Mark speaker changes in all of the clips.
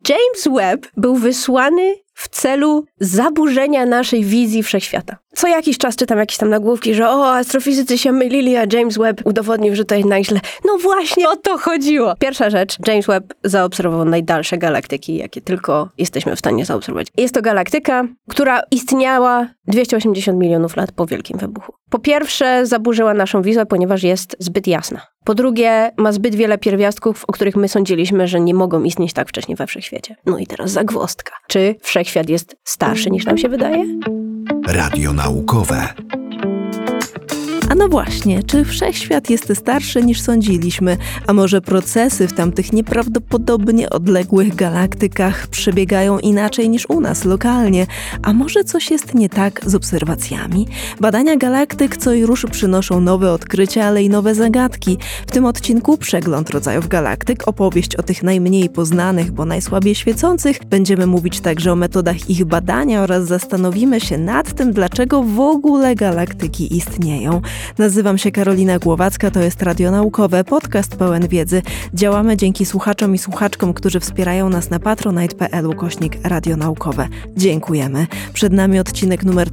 Speaker 1: James Webb był wysłany w celu zaburzenia naszej wizji wszechświata. Co jakiś czas czytam jakieś tam nagłówki, że astrofizycy się mylili, a James Webb udowodnił, że to jednak źle. No właśnie o to chodziło. Pierwsza rzecz, James Webb zaobserwował najdalsze galaktyki, jakie tylko jesteśmy w stanie zaobserwować. Jest to galaktyka, która istniała 280 milionów lat po Wielkim Wybuchu. Po pierwsze, zaburzyła naszą wizję, ponieważ jest zbyt jasna. Po drugie, ma zbyt wiele pierwiastków, o których my sądziliśmy, że nie mogą istnieć tak wcześnie we wszechświecie. No i teraz zagwozdka. Czy wszechświat jest starszy niż nam się wydaje?
Speaker 2: Radio naukowe.
Speaker 3: A no właśnie, czy wszechświat jest starszy niż sądziliśmy? A może procesy w tamtych nieprawdopodobnie odległych galaktykach przebiegają inaczej niż u nas lokalnie? A może coś jest nie tak z obserwacjami? Badania galaktyk co i rusz przynoszą nowe odkrycia, ale i nowe zagadki. W tym odcinku przegląd rodzajów galaktyk, opowieść o tych najmniej poznanych, bo najsłabiej świecących. Będziemy mówić także o metodach ich badania oraz zastanowimy się nad tym, dlaczego w ogóle galaktyki istnieją. Nazywam się Karolina Głowacka, to jest Radio Naukowe, podcast pełen wiedzy. Działamy dzięki słuchaczom i słuchaczkom, którzy wspierają nas na patronite.pl/Radio Naukowe. Dziękujemy. Przed nami odcinek numer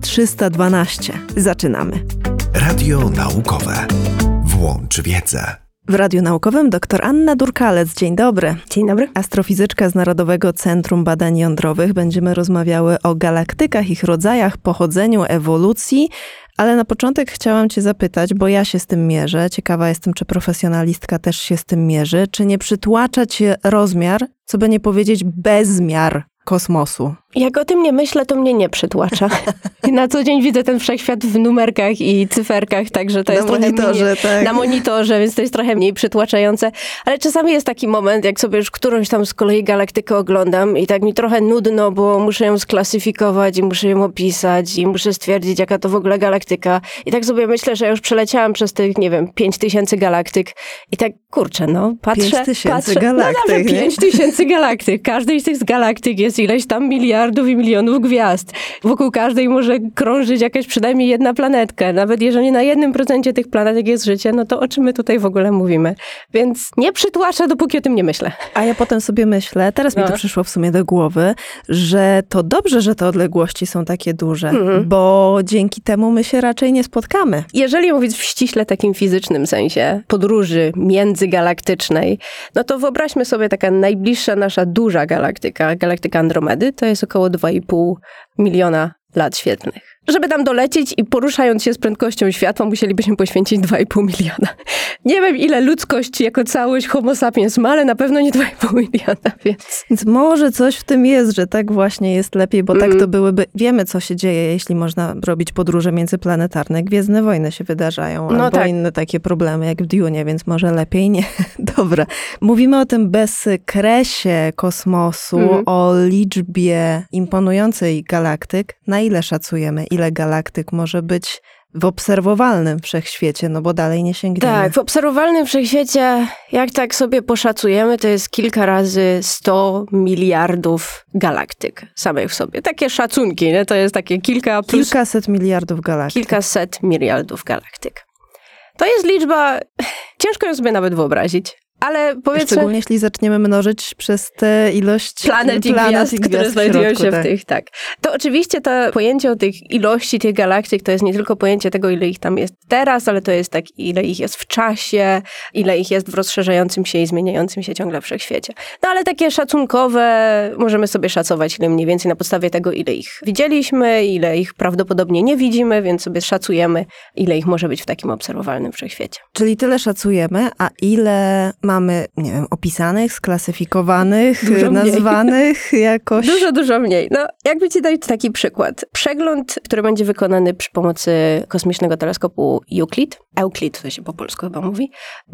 Speaker 3: 312. Zaczynamy.
Speaker 2: Radio Naukowe. Włącz wiedzę.
Speaker 3: W Radiu Naukowym dr Anna Durkalec. Dzień dobry.
Speaker 1: Dzień dobry.
Speaker 3: Astrofizyczka z Narodowego Centrum Badań Jądrowych. Będziemy rozmawiały o galaktykach, ich rodzajach, pochodzeniu, ewolucji. Ale na początek chciałam cię zapytać, bo ja się z tym mierzę. Ciekawa jestem, czy profesjonalistka też się z tym mierzy. Czy nie przytłacza cię rozmiar, co by nie powiedzieć bezmiar kosmosu?
Speaker 1: Jak o tym nie myślę, to mnie nie przytłacza. Na co dzień widzę ten wszechświat w numerkach i cyferkach, także to jest trochę mniej,
Speaker 3: tak.
Speaker 1: Na monitorze, więc to jest trochę mniej przytłaczające. Ale czasami jest taki moment, jak sobie już którąś tam z kolei galaktykę oglądam i tak mi trochę nudno, bo muszę ją sklasyfikować i muszę ją opisać i muszę stwierdzić, jaka to w ogóle galaktyka. I tak sobie myślę, że już przeleciałam przez tych, 5000 galaktyk i tak, kurczę, patrzę.
Speaker 3: 5000 galaktyk,
Speaker 1: 5000 galaktyk. Każdej z tych galaktyk jest ileś tam miliardów i milionów gwiazd. Wokół każdej może krążyć jakaś przynajmniej jedna planetka. Nawet jeżeli na 1% tych planetek jest życie, no to o czym my tutaj w ogóle mówimy? Więc nie przytłacza, dopóki o tym nie myślę.
Speaker 3: A ja potem sobie myślę, teraz mi to przyszło w sumie do głowy, że to dobrze, że te odległości są takie duże, bo dzięki temu my się raczej nie spotkamy.
Speaker 1: Jeżeli mówić w ściśle takim fizycznym sensie podróży międzygalaktycznej, no to wyobraźmy sobie taka najbliższa nasza duża galaktyka Andromedy, to jest około 2,5 miliona lat świetlnych. Żeby tam dolecieć i poruszając się z prędkością światła, musielibyśmy poświęcić 2,5 miliona. Nie wiem, ile ludzkość jako całość homo sapiens ma, ale na pewno nie 2,5 miliona,
Speaker 3: Więc może coś w tym jest, że tak właśnie jest lepiej, bo tak to byłyby... Wiemy, co się dzieje, jeśli można robić podróże międzyplanetarne. Gwiezdne wojny się wydarzają, albo inne takie problemy, jak w Dune, więc może lepiej nie. Dobra. Mówimy o tym bezkresie kosmosu, o liczbie imponującej galaktyk. Na ile szacujemy, ile galaktyk może być w obserwowalnym wszechświecie, no bo dalej nie sięgniemy.
Speaker 1: Tak, w obserwowalnym wszechświecie, jak tak sobie poszacujemy, to jest kilka razy 100 miliardów galaktyk samych w sobie. Takie szacunki, nie? To jest takie
Speaker 3: kilkaset miliardów galaktyk.
Speaker 1: Kilkaset miliardów galaktyk. To jest liczba, ciężko ją sobie nawet wyobrazić. Ale powiedzmy...
Speaker 3: Szczególnie jeśli zaczniemy mnożyć przez tę ilość
Speaker 1: planet i gwiazd, które znajdują się w tych, tak. To oczywiście to pojęcie o tych ilości tych galaktyk to jest nie tylko pojęcie tego, ile ich tam jest teraz, ale to jest tak, ile ich jest w czasie, ile ich jest w rozszerzającym się i zmieniającym się ciągle wszechświecie. No ale takie szacunkowe, możemy sobie szacować, ile mniej więcej na podstawie tego, ile ich widzieliśmy, ile ich prawdopodobnie nie widzimy, więc sobie szacujemy, ile ich może być w takim obserwowalnym wszechświecie.
Speaker 3: Czyli tyle szacujemy, a ile mamy, nie wiem, opisanych, sklasyfikowanych, nazwanych jakoś?
Speaker 1: Dużo mniej. No, jakby ci dać taki przykład. Przegląd, który będzie wykonany przy pomocy kosmicznego teleskopu Euclid, to się po polsku chyba mówi,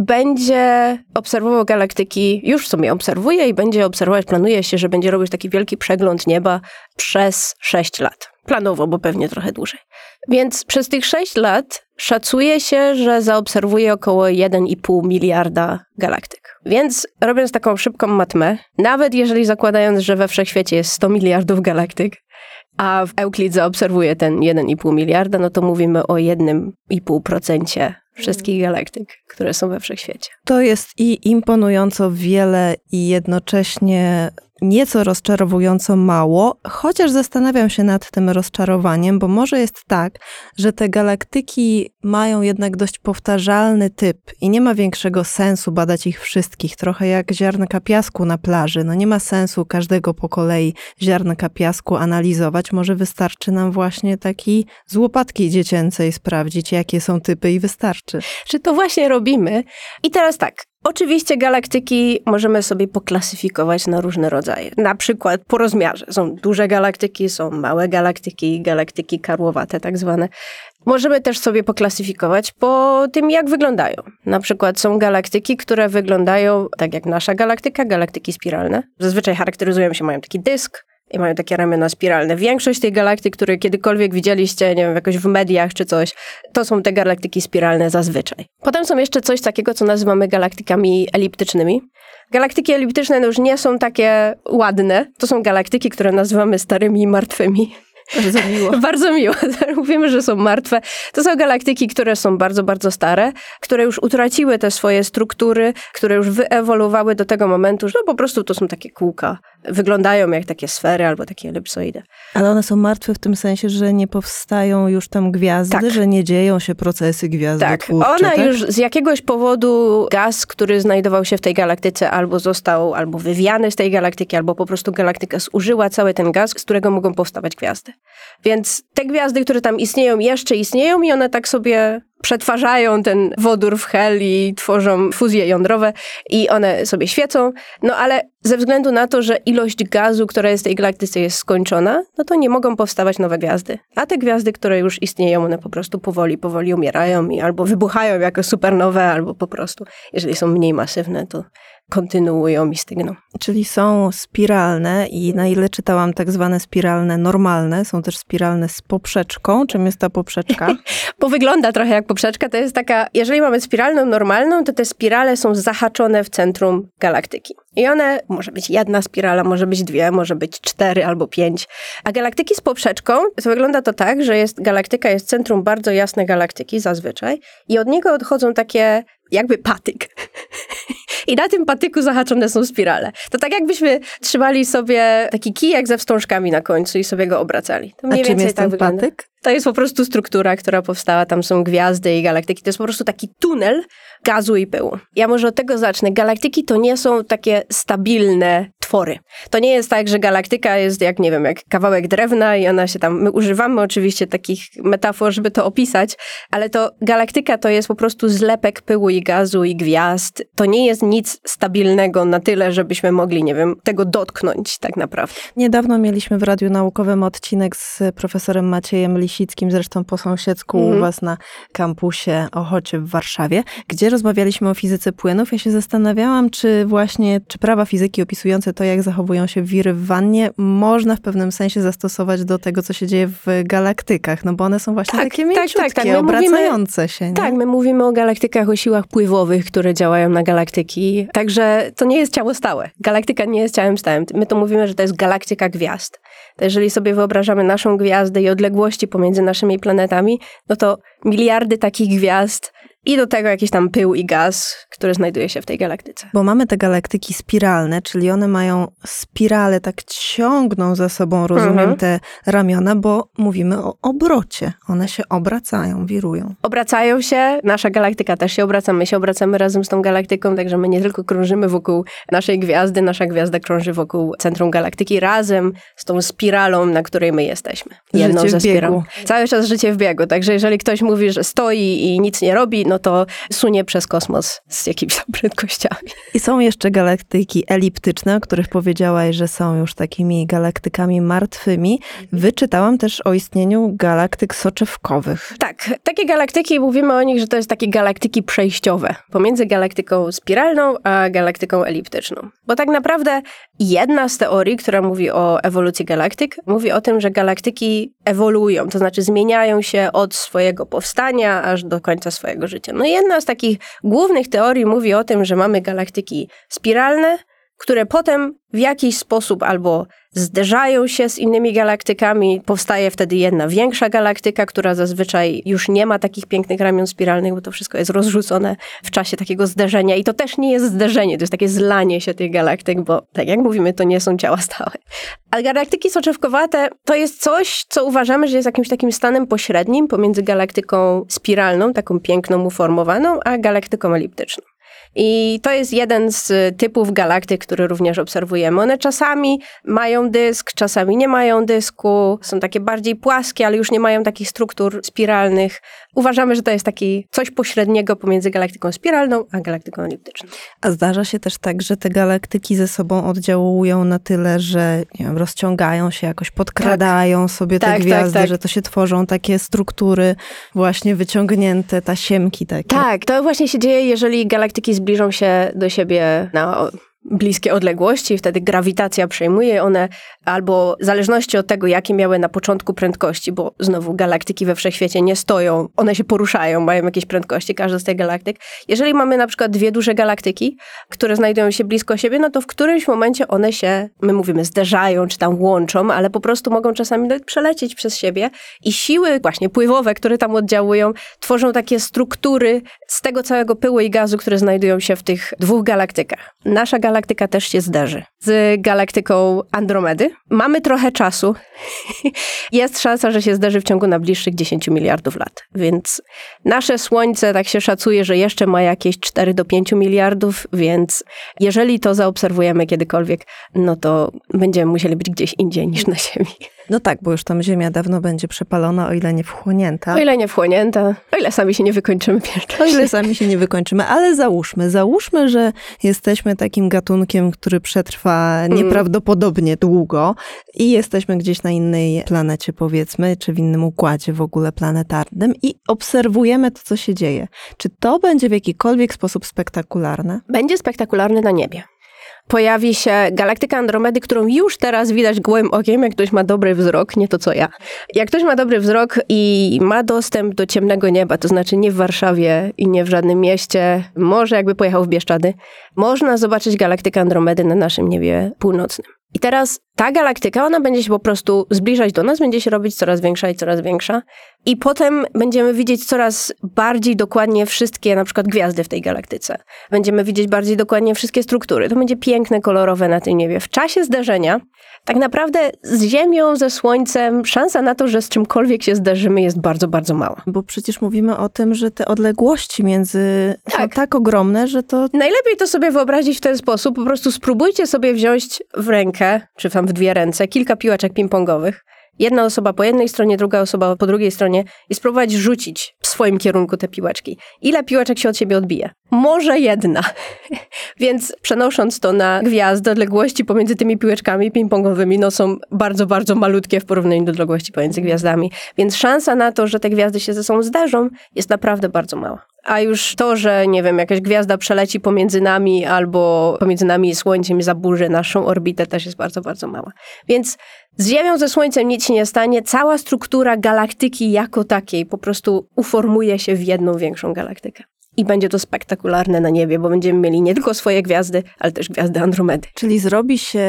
Speaker 1: będzie obserwował galaktyki, już sobie obserwuje i będzie obserwować, planuje się, że będzie robić taki wielki przegląd nieba przez 6 lat. Planowo, bo pewnie trochę dłużej. Więc przez tych 6 lat szacuje się, że zaobserwuje około 1,5 miliarda galaktyk. Więc robiąc taką szybką matmę, nawet jeżeli zakładając, że we wszechświecie jest 100 miliardów galaktyk, a w Euclid zaobserwuje ten 1,5 miliarda, no to mówimy o 1,5% wszystkich galaktyk, które są we wszechświecie.
Speaker 3: To jest i imponująco wiele i jednocześnie nieco rozczarowująco mało, chociaż zastanawiam się nad tym rozczarowaniem, bo może jest tak, że te galaktyki mają jednak dość powtarzalny typ i nie ma większego sensu badać ich wszystkich, trochę jak ziarnka piasku na plaży. No nie ma sensu każdego po kolei ziarnka piasku analizować, może wystarczy nam właśnie taki z łopatki dziecięcej sprawdzić, jakie są typy i wystarczy.
Speaker 1: Czy to właśnie robimy? I teraz tak. Oczywiście galaktyki możemy sobie poklasyfikować na różne rodzaje. Na przykład po rozmiarze. Są duże galaktyki, są małe galaktyki, galaktyki karłowate tak zwane. Możemy też sobie poklasyfikować po tym, jak wyglądają. Na przykład są galaktyki, które wyglądają tak jak nasza galaktyka, galaktyki spiralne. Zazwyczaj charakteryzują się, mają taki dysk i mają takie ramiona spiralne. Większość tych galaktyk, które kiedykolwiek widzieliście, nie wiem, jakoś w mediach czy coś, to są te galaktyki spiralne zazwyczaj. Potem są jeszcze coś takiego, co nazywamy galaktykami eliptycznymi. Galaktyki eliptyczne już nie są takie ładne. To są galaktyki, które nazywamy starymi i martwymi.
Speaker 3: Bardzo miło.
Speaker 1: Bardzo miło. Mówimy, że są martwe. To są galaktyki, które są bardzo, bardzo stare, które już utraciły te swoje struktury, które już wyewoluowały do tego momentu, że po prostu to są takie kółka. Wyglądają jak takie sfery albo takie elipsoidy.
Speaker 3: Ale one są martwe w tym sensie, że nie powstają już tam gwiazdy, że nie dzieją się procesy gwiazdotwórcze.
Speaker 1: Ona już z jakiegoś powodu gaz, który znajdował się w tej galaktyce albo został albo wywiany z tej galaktyki, albo po prostu galaktyka zużyła cały ten gaz, z którego mogą powstawać gwiazdy. Więc te gwiazdy, które tam istnieją, jeszcze istnieją i one tak sobie przetwarzają ten wodór w hel i tworzą fuzje jądrowe i one sobie świecą, no ale ze względu na to, że ilość gazu, która jest w tej galaktyce jest skończona, no to nie mogą powstawać nowe gwiazdy. A te gwiazdy, które już istnieją, one po prostu powoli umierają i albo wybuchają jako supernowe, albo po prostu, jeżeli są mniej masywne, to kontynuują i stygną.
Speaker 3: Czyli są spiralne i na ile czytałam tak zwane spiralne normalne, są też spiralne z poprzeczką. Czym jest ta poprzeczka?
Speaker 1: Bo wygląda trochę jak poprzeczka. To jest taka, jeżeli mamy spiralną normalną, to te spirale są zahaczone w centrum galaktyki. I one, może być jedna spirala, może być dwie, może być 4 albo 5. A galaktyki z poprzeczką, to wygląda to tak, że galaktyka jest centrum bardzo jasnej galaktyki zazwyczaj i od niego odchodzą takie jakby patyk. I na tym patyku zahaczone są spirale. To tak jakbyśmy trzymali sobie taki kijek ze wstążkami na końcu i sobie go obracali. To mniej więcej tak wygląda. Patyk? To jest po prostu struktura, która powstała. Tam są gwiazdy i galaktyki. To jest po prostu taki tunel gazu i pyłu. Ja może od tego zacznę. Galaktyki to nie są takie stabilne twory. To nie jest tak, że galaktyka jest jak, nie wiem, jak kawałek drewna i ona się tam... My używamy oczywiście takich metafor, żeby to opisać, ale to galaktyka to jest po prostu zlepek pyłu i gazu i gwiazd. To nie jest nic stabilnego na tyle, żebyśmy mogli, nie wiem, tego dotknąć tak naprawdę.
Speaker 3: Niedawno mieliśmy w Radiu Naukowym odcinek z profesorem Maciejem Lisickim, zresztą po sąsiedzku u was na kampusie Ochocie w Warszawie, gdzie rozmawialiśmy o fizyce płynów. Ja się zastanawiałam, czy prawa fizyki opisujące to, jak zachowują się wiry w wannie, można w pewnym sensie zastosować do tego, co się dzieje w galaktykach, no bo one są właśnie takie mięciutkie, obracające się. Nie?
Speaker 1: Tak, my mówimy o galaktykach, o siłach pływowych, które działają na galaktyki, także to nie jest ciało stałe. Galaktyka nie jest ciałem stałym. My to mówimy, że to jest galaktyka gwiazd. To jeżeli sobie wyobrażamy naszą gwiazdę i odległości pomiędzy naszymi planetami, no to miliardy takich gwiazd i do tego jakiś tam pył i gaz, który znajduje się w tej galaktyce.
Speaker 3: Bo mamy te galaktyki spiralne, czyli one mają spirale, tak ciągną za sobą, rozumiem, te ramiona, bo mówimy o obrocie. One się obracają, wirują.
Speaker 1: Obracają się, nasza galaktyka też się obraca, my się obracamy razem z tą galaktyką, także my nie tylko krążymy wokół naszej gwiazdy, nasza gwiazda krąży wokół centrum galaktyki razem z tą spiralą, na której my jesteśmy. Jedną
Speaker 3: życie
Speaker 1: ze spiral.
Speaker 3: Cały
Speaker 1: czas życie w biegu, także jeżeli ktoś mówi, że stoi i nic nie robi, no to sunie przez kosmos z jakimiś tam prędkościami.
Speaker 3: I są jeszcze galaktyki eliptyczne, o których powiedziałaś, że są już takimi galaktykami martwymi. Wyczytałam też o istnieniu galaktyk soczewkowych.
Speaker 1: Tak, takie galaktyki, mówimy o nich, że to jest takie galaktyki przejściowe pomiędzy galaktyką spiralną a galaktyką eliptyczną. Bo tak naprawdę jedna z teorii, która mówi o ewolucji galaktyk, mówi o tym, że galaktyki ewoluują, to znaczy zmieniają się od swojego powstania aż do końca swojego życia. No i jedna z takich głównych teorii mówi o tym, że mamy galaktyki spiralne, które potem w jakiś sposób albo zderzają się z innymi galaktykami, powstaje wtedy jedna większa galaktyka, która zazwyczaj już nie ma takich pięknych ramion spiralnych, bo to wszystko jest rozrzucone w czasie takiego zderzenia i to też nie jest zderzenie, to jest takie zlanie się tych galaktyk, bo tak jak mówimy, to nie są ciała stałe. A galaktyki soczewkowate to jest coś, co uważamy, że jest jakimś takim stanem pośrednim pomiędzy galaktyką spiralną, taką piękną, uformowaną, a galaktyką eliptyczną. I to jest jeden z typów galaktyk, które również obserwujemy. One czasami mają dysk, czasami nie mają dysku, są takie bardziej płaskie, ale już nie mają takich struktur spiralnych. Uważamy, że to jest taki coś pośredniego pomiędzy galaktyką spiralną a galaktyką eliptyczną.
Speaker 3: A zdarza się też tak, że te galaktyki ze sobą oddziałują na tyle, że nie wiem, rozciągają się, jakoś podkradają sobie te gwiazdy, że to się tworzą takie struktury właśnie wyciągnięte, tasiemki takie.
Speaker 1: Tak, to właśnie się dzieje, jeżeli galaktyki zbliżą się do siebie na bliskie odległości, wtedy grawitacja przejmuje one albo w zależności od tego, jakie miały na początku prędkości, bo znowu galaktyki we wszechświecie nie stoją, one się poruszają, mają jakieś prędkości, każda z tych galaktyk. Jeżeli mamy na przykład dwie duże galaktyki, które znajdują się blisko siebie, no to w którymś momencie one się, my mówimy, zderzają, czy tam łączą, ale po prostu mogą czasami przelecieć przez siebie i siły właśnie pływowe, które tam oddziałują, tworzą takie struktury z tego całego pyłu i gazu, które znajdują się w tych dwóch galaktykach. Nasza galaktyka też się zderzy z galaktyką Andromedy. Mamy trochę czasu. Jest szansa, że się zderzy w ciągu najbliższych 10 miliardów lat. Więc nasze Słońce, tak się szacuje, że jeszcze ma jakieś 4 do 5 miliardów, więc jeżeli to zaobserwujemy kiedykolwiek, no to będziemy musieli być gdzieś indziej niż na Ziemi.
Speaker 3: No tak, bo już tam Ziemia dawno będzie przepalona, o ile nie wchłonięta.
Speaker 1: O ile nie wchłonięta, o ile sami się nie wykończymy pierwszy.
Speaker 3: O ile sami się nie wykończymy, ale załóżmy, że jesteśmy takim gatunkiem, który przetrwa nieprawdopodobnie długo i jesteśmy gdzieś na innej planecie, powiedzmy, czy w innym układzie w ogóle planetarnym i obserwujemy to, co się dzieje. Czy to będzie w jakikolwiek sposób spektakularne?
Speaker 1: Będzie spektakularne na niebie. Pojawi się galaktyka Andromedy, którą już teraz widać gołym okiem, jak ktoś ma dobry wzrok, nie to co ja. Jak ktoś ma dobry wzrok i ma dostęp do ciemnego nieba, to znaczy nie w Warszawie i nie w żadnym mieście, może jakby pojechał w Bieszczady, można zobaczyć galaktykę Andromedy na naszym niebie północnym. I teraz ta galaktyka, ona będzie się po prostu zbliżać do nas, będzie się robić coraz większa i coraz większa. I potem będziemy widzieć coraz bardziej dokładnie wszystkie na przykład gwiazdy w tej galaktyce. Będziemy widzieć bardziej dokładnie wszystkie struktury. To będzie piękne, kolorowe na tym niebie. W czasie zderzenia tak naprawdę z Ziemią, ze Słońcem szansa na to, że z czymkolwiek się zderzymy jest bardzo, bardzo mała.
Speaker 3: Bo przecież mówimy o tym, że te odległości między są tak ogromne, że to...
Speaker 1: Najlepiej to sobie wyobrazić w ten sposób. Po prostu spróbujcie sobie wziąć w rękę, czy tam w dwie ręce, kilka piłeczek ping-pongowych. Jedna osoba po jednej stronie, druga osoba po drugiej stronie i spróbować rzucić w swoim kierunku te piłeczki. Ile piłeczek się od siebie odbije? Może jedna. Więc przenosząc to na gwiazdy, odległości pomiędzy tymi piłeczkami ping-pongowymi no są bardzo, bardzo malutkie w porównaniu do odległości pomiędzy gwiazdami. Więc szansa na to, że te gwiazdy się ze sobą zderzą, jest naprawdę bardzo mała. A już to, że nie wiem, jakaś gwiazda przeleci pomiędzy nami albo pomiędzy nami i Słońcem i zaburzy naszą orbitę, też jest bardzo, bardzo mała. Więc z Ziemią, ze Słońcem nic się nie stanie. Cała struktura galaktyki jako takiej po prostu uformuje się w jedną większą galaktykę. I będzie to spektakularne na niebie, bo będziemy mieli nie tylko swoje gwiazdy, ale też gwiazdy Andromedy.
Speaker 3: Czyli zrobi się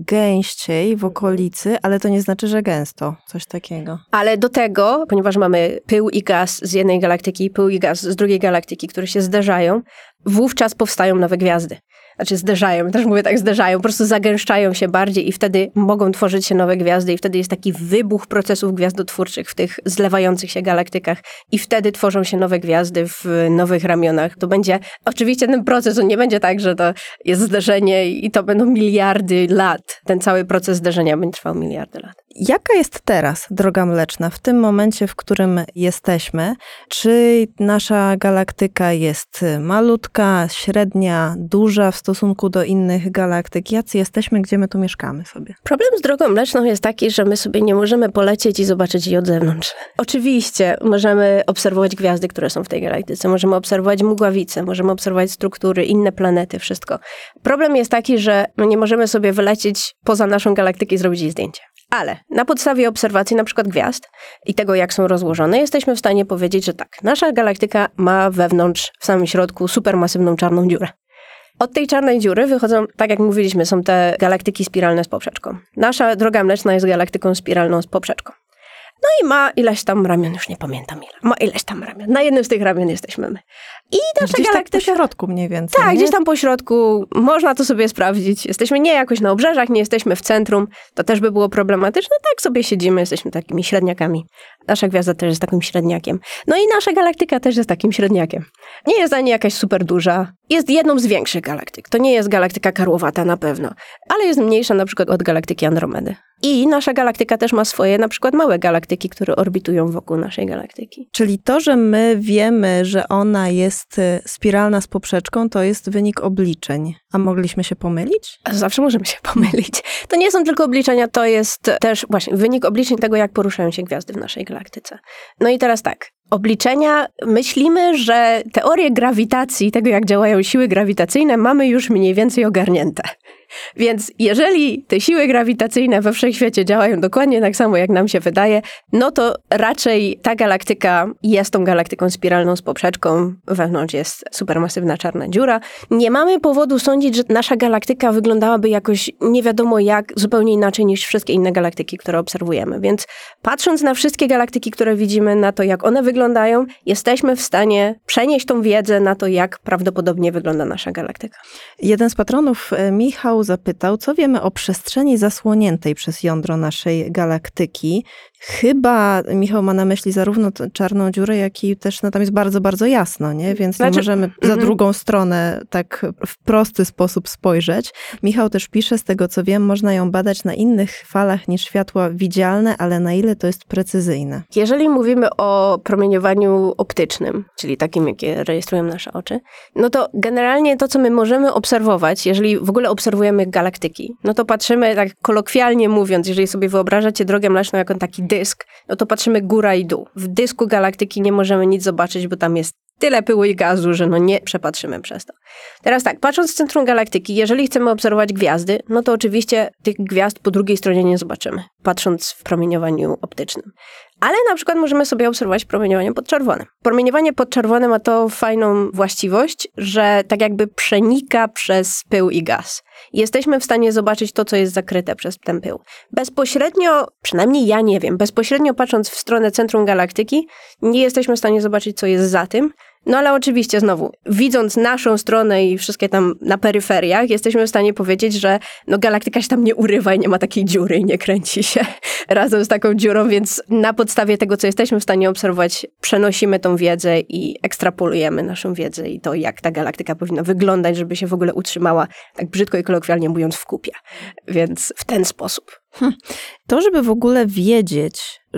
Speaker 3: gęściej w okolicy, ale to nie znaczy, że gęsto. Coś takiego.
Speaker 1: Ale do tego, ponieważ mamy pył i gaz z jednej galaktyki, pył i gaz z drugiej galaktyki, które się zderzają, wówczas powstają nowe gwiazdy. Znaczy zderzają, też mówię tak, zderzają, po prostu zagęszczają się bardziej i wtedy mogą tworzyć się nowe gwiazdy i wtedy jest taki wybuch procesów gwiazdotwórczych w tych zlewających się galaktykach i wtedy tworzą się nowe gwiazdy w nowych ramionach. To będzie, oczywiście ten proces, on nie będzie tak, że to jest zderzenie i to będą miliardy lat. Ten cały proces zderzenia będzie trwał miliardy lat.
Speaker 3: Jaka jest teraz Droga Mleczna, w tym momencie, w którym jesteśmy? Czy nasza galaktyka jest malutka, średnia, duża w stosunku do innych galaktyk? Jacy jesteśmy, gdzie my tu mieszkamy sobie?
Speaker 1: Problem z Drogą Mleczną jest taki, że my sobie nie możemy polecieć i zobaczyć jej od zewnątrz. Oczywiście możemy obserwować gwiazdy, które są w tej galaktyce, możemy obserwować mgławice, możemy obserwować struktury, inne planety, wszystko. Problem jest taki, że nie możemy sobie wylecieć poza naszą galaktykę i zrobić jej zdjęcie. Ale na podstawie obserwacji na przykład gwiazd i tego, jak są rozłożone, jesteśmy w stanie powiedzieć, że tak, nasza galaktyka ma wewnątrz, w samym środku, supermasywną czarną dziurę. Od tej czarnej dziury wychodzą, tak jak mówiliśmy, są te galaktyki spiralne z poprzeczką. Nasza Droga Mleczna jest galaktyką spiralną z poprzeczką. No i ma ileś tam ramion, już nie pamiętam ile. Ma ileś tam ramion. Na jednym z tych ramion jesteśmy my. I nasza
Speaker 3: gdzieś
Speaker 1: galaktyka...
Speaker 3: tak po środku mniej więcej.
Speaker 1: Tak,
Speaker 3: nie?
Speaker 1: gdzieś tam po środku. Można to sobie sprawdzić. Jesteśmy nie jakoś na obrzeżach, nie jesteśmy w centrum. To też by było problematyczne. Tak sobie siedzimy, jesteśmy takimi średniakami. Nasza gwiazda też jest takim średniakiem. No i nasza galaktyka też jest takim średniakiem. Nie jest ani jakaś super duża. Jest jedną z większych galaktyk. To nie jest galaktyka karłowata na pewno. Ale jest mniejsza na przykład od galaktyki Andromedy. I nasza galaktyka też ma swoje na przykład małe galaktyki, które orbitują wokół naszej galaktyki.
Speaker 3: Czyli to, że my wiemy, że ona jest spiralna z poprzeczką, to jest wynik obliczeń. A mogliśmy się pomylić?
Speaker 1: Zawsze możemy się pomylić. To nie są tylko obliczenia, to jest też właśnie wynik obliczeń tego, jak poruszają się gwiazdy w naszej galaktyce. No i teraz tak. Obliczenia, myślimy, że teorię grawitacji, tego jak działają siły grawitacyjne, mamy już mniej więcej ogarnięte. Więc jeżeli te siły grawitacyjne we wszechświecie działają dokładnie tak samo, jak nam się wydaje, no to raczej ta galaktyka jest tą galaktyką spiralną z poprzeczką, wewnątrz jest supermasywna czarna dziura. Nie mamy powodu sądzić, że nasza galaktyka wyglądałaby jakoś nie wiadomo jak, zupełnie inaczej niż wszystkie inne galaktyki, które obserwujemy. Więc patrząc na wszystkie galaktyki, które widzimy, na to jak one wyglądają, jesteśmy w stanie przenieść tą wiedzę na to, jak prawdopodobnie wygląda nasza galaktyka.
Speaker 3: Jeden z patronów, Michał, zapytał, co wiemy o przestrzeni zasłoniętej przez jądro naszej galaktyki. Chyba Michał ma na myśli zarówno czarną dziurę, jak i też tam jest bardzo, bardzo jasno, nie? Więc nie możemy za drugą stronę tak w prosty sposób spojrzeć. Michał też pisze, z tego co wiem, można ją badać na innych falach niż światła widzialne, ale na ile to jest precyzyjne?
Speaker 1: Jeżeli mówimy o promieniowaniu optycznym, czyli takim, jakie rejestrują nasze oczy, no to generalnie to, co my możemy obserwować, jeżeli w ogóle obserwujemy galaktyki, no to patrzymy, tak kolokwialnie mówiąc, jeżeli sobie wyobrażacie Drogę Mleczną jako taki dysk, no to patrzymy góra i dół. W dysku galaktyki nie możemy nic zobaczyć, bo tam jest tyle pyłu i gazu, że no nie przepatrzymy przez to. Teraz tak, patrząc w centrum galaktyki, jeżeli chcemy obserwować gwiazdy, no to oczywiście tych gwiazd po drugiej stronie nie zobaczymy, patrząc w promieniowaniu optycznym. Ale na przykład możemy sobie obserwować promieniowanie podczerwone. Promieniowanie podczerwone ma tą fajną właściwość, że tak jakby przenika przez pył i gaz. Jesteśmy w stanie zobaczyć to, co jest zakryte przez ten pył. Bezpośrednio, przynajmniej ja nie wiem, bezpośrednio patrząc w stronę centrum galaktyki, nie jesteśmy w stanie zobaczyć, co jest za tym. No ale oczywiście znowu, widząc naszą stronę i wszystkie tam na peryferiach, jesteśmy w stanie powiedzieć, że no galaktyka się tam nie urywa i nie ma takiej dziury i nie kręci się razem z taką dziurą, więc na podstawie tego, co jesteśmy w stanie obserwować, przenosimy tą wiedzę i ekstrapolujemy naszą wiedzę i to, jak ta galaktyka powinna wyglądać, żeby się w ogóle utrzymała, tak brzydko i kolokwialnie mówiąc, w kupie. Więc w ten sposób.
Speaker 3: To, żeby w ogóle wiedzieć,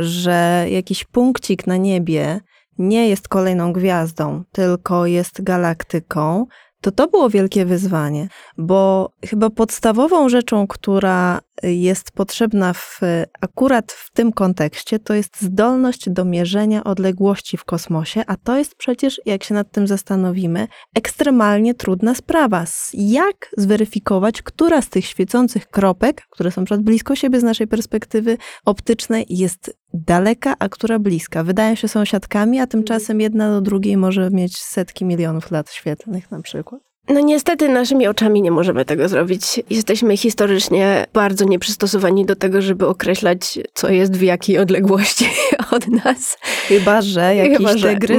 Speaker 3: że jakiś punkcik na niebie nie jest kolejną gwiazdą, tylko jest galaktyką, to było wielkie wyzwanie, bo chyba podstawową rzeczą, która jest potrzebna akurat w tym kontekście, to jest zdolność do mierzenia odległości w kosmosie, a to jest przecież, jak się nad tym zastanowimy, ekstremalnie trudna sprawa. Jak zweryfikować, która z tych świecących kropek, które są przed blisko siebie z naszej perspektywy optycznej, jest daleka, a która bliska. Wydają się sąsiadkami, a tymczasem jedna do drugiej może mieć setki milionów lat świetlnych na przykład.
Speaker 1: No niestety naszymi oczami nie możemy tego zrobić. Jesteśmy historycznie bardzo nieprzystosowani do tego, żeby określać, co jest w jakiej odległości od nas.
Speaker 3: Chyba, że jakiś tygrys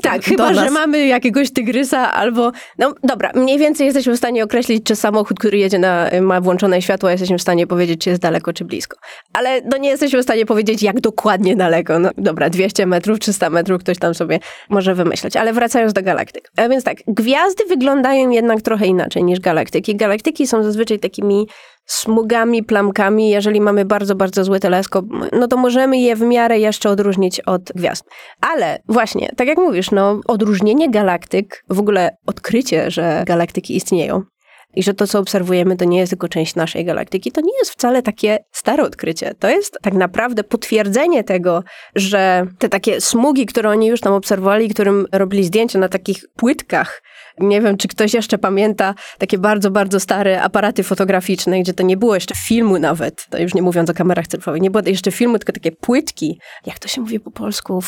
Speaker 1: że mamy jakiegoś tygrysa albo... No dobra, mniej więcej jesteśmy w stanie określić, czy samochód, który jedzie ma włączone światło, jesteśmy w stanie powiedzieć, czy jest daleko, czy blisko. Ale no nie jesteśmy w stanie powiedzieć, jak dokładnie daleko. No dobra, 200 metrów, 300 metrów, ktoś tam sobie może wymyśleć. Ale wracając do galaktyk. A więc tak, gwiazdy wyglądają jednak trochę inaczej niż galaktyki. Galaktyki są zazwyczaj takimi smugami, plamkami. Jeżeli mamy bardzo, bardzo zły teleskop, no to możemy je w miarę jeszcze odróżnić od gwiazd. Ale właśnie, tak jak mówisz, no odróżnienie galaktyk, w ogóle odkrycie, że galaktyki istnieją, i że to, co obserwujemy, to nie jest tylko część naszej galaktyki. To nie jest wcale takie stare odkrycie. To jest tak naprawdę potwierdzenie tego, że te takie smugi, które oni już tam obserwowali, którym robili zdjęcia na takich płytkach, nie wiem, czy ktoś jeszcze pamięta takie bardzo, bardzo stare aparaty fotograficzne, gdzie to nie było jeszcze filmu nawet, to już nie mówiąc o kamerach cyfrowych, nie było jeszcze filmu, tylko takie płytki, jak to się mówi po polsku,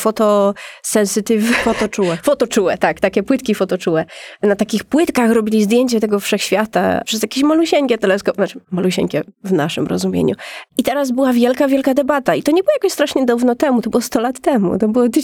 Speaker 1: Fotoczułe, tak, takie płytki fotoczułe. Na takich płytkach robili zdjęcie tego wszechświata przez jakieś malusieńkie teleskopy, znaczy malusieńkie w naszym rozumieniu. I teraz była wielka, wielka debata i to nie było jakoś strasznie dawno temu, to było 100 lat temu, to było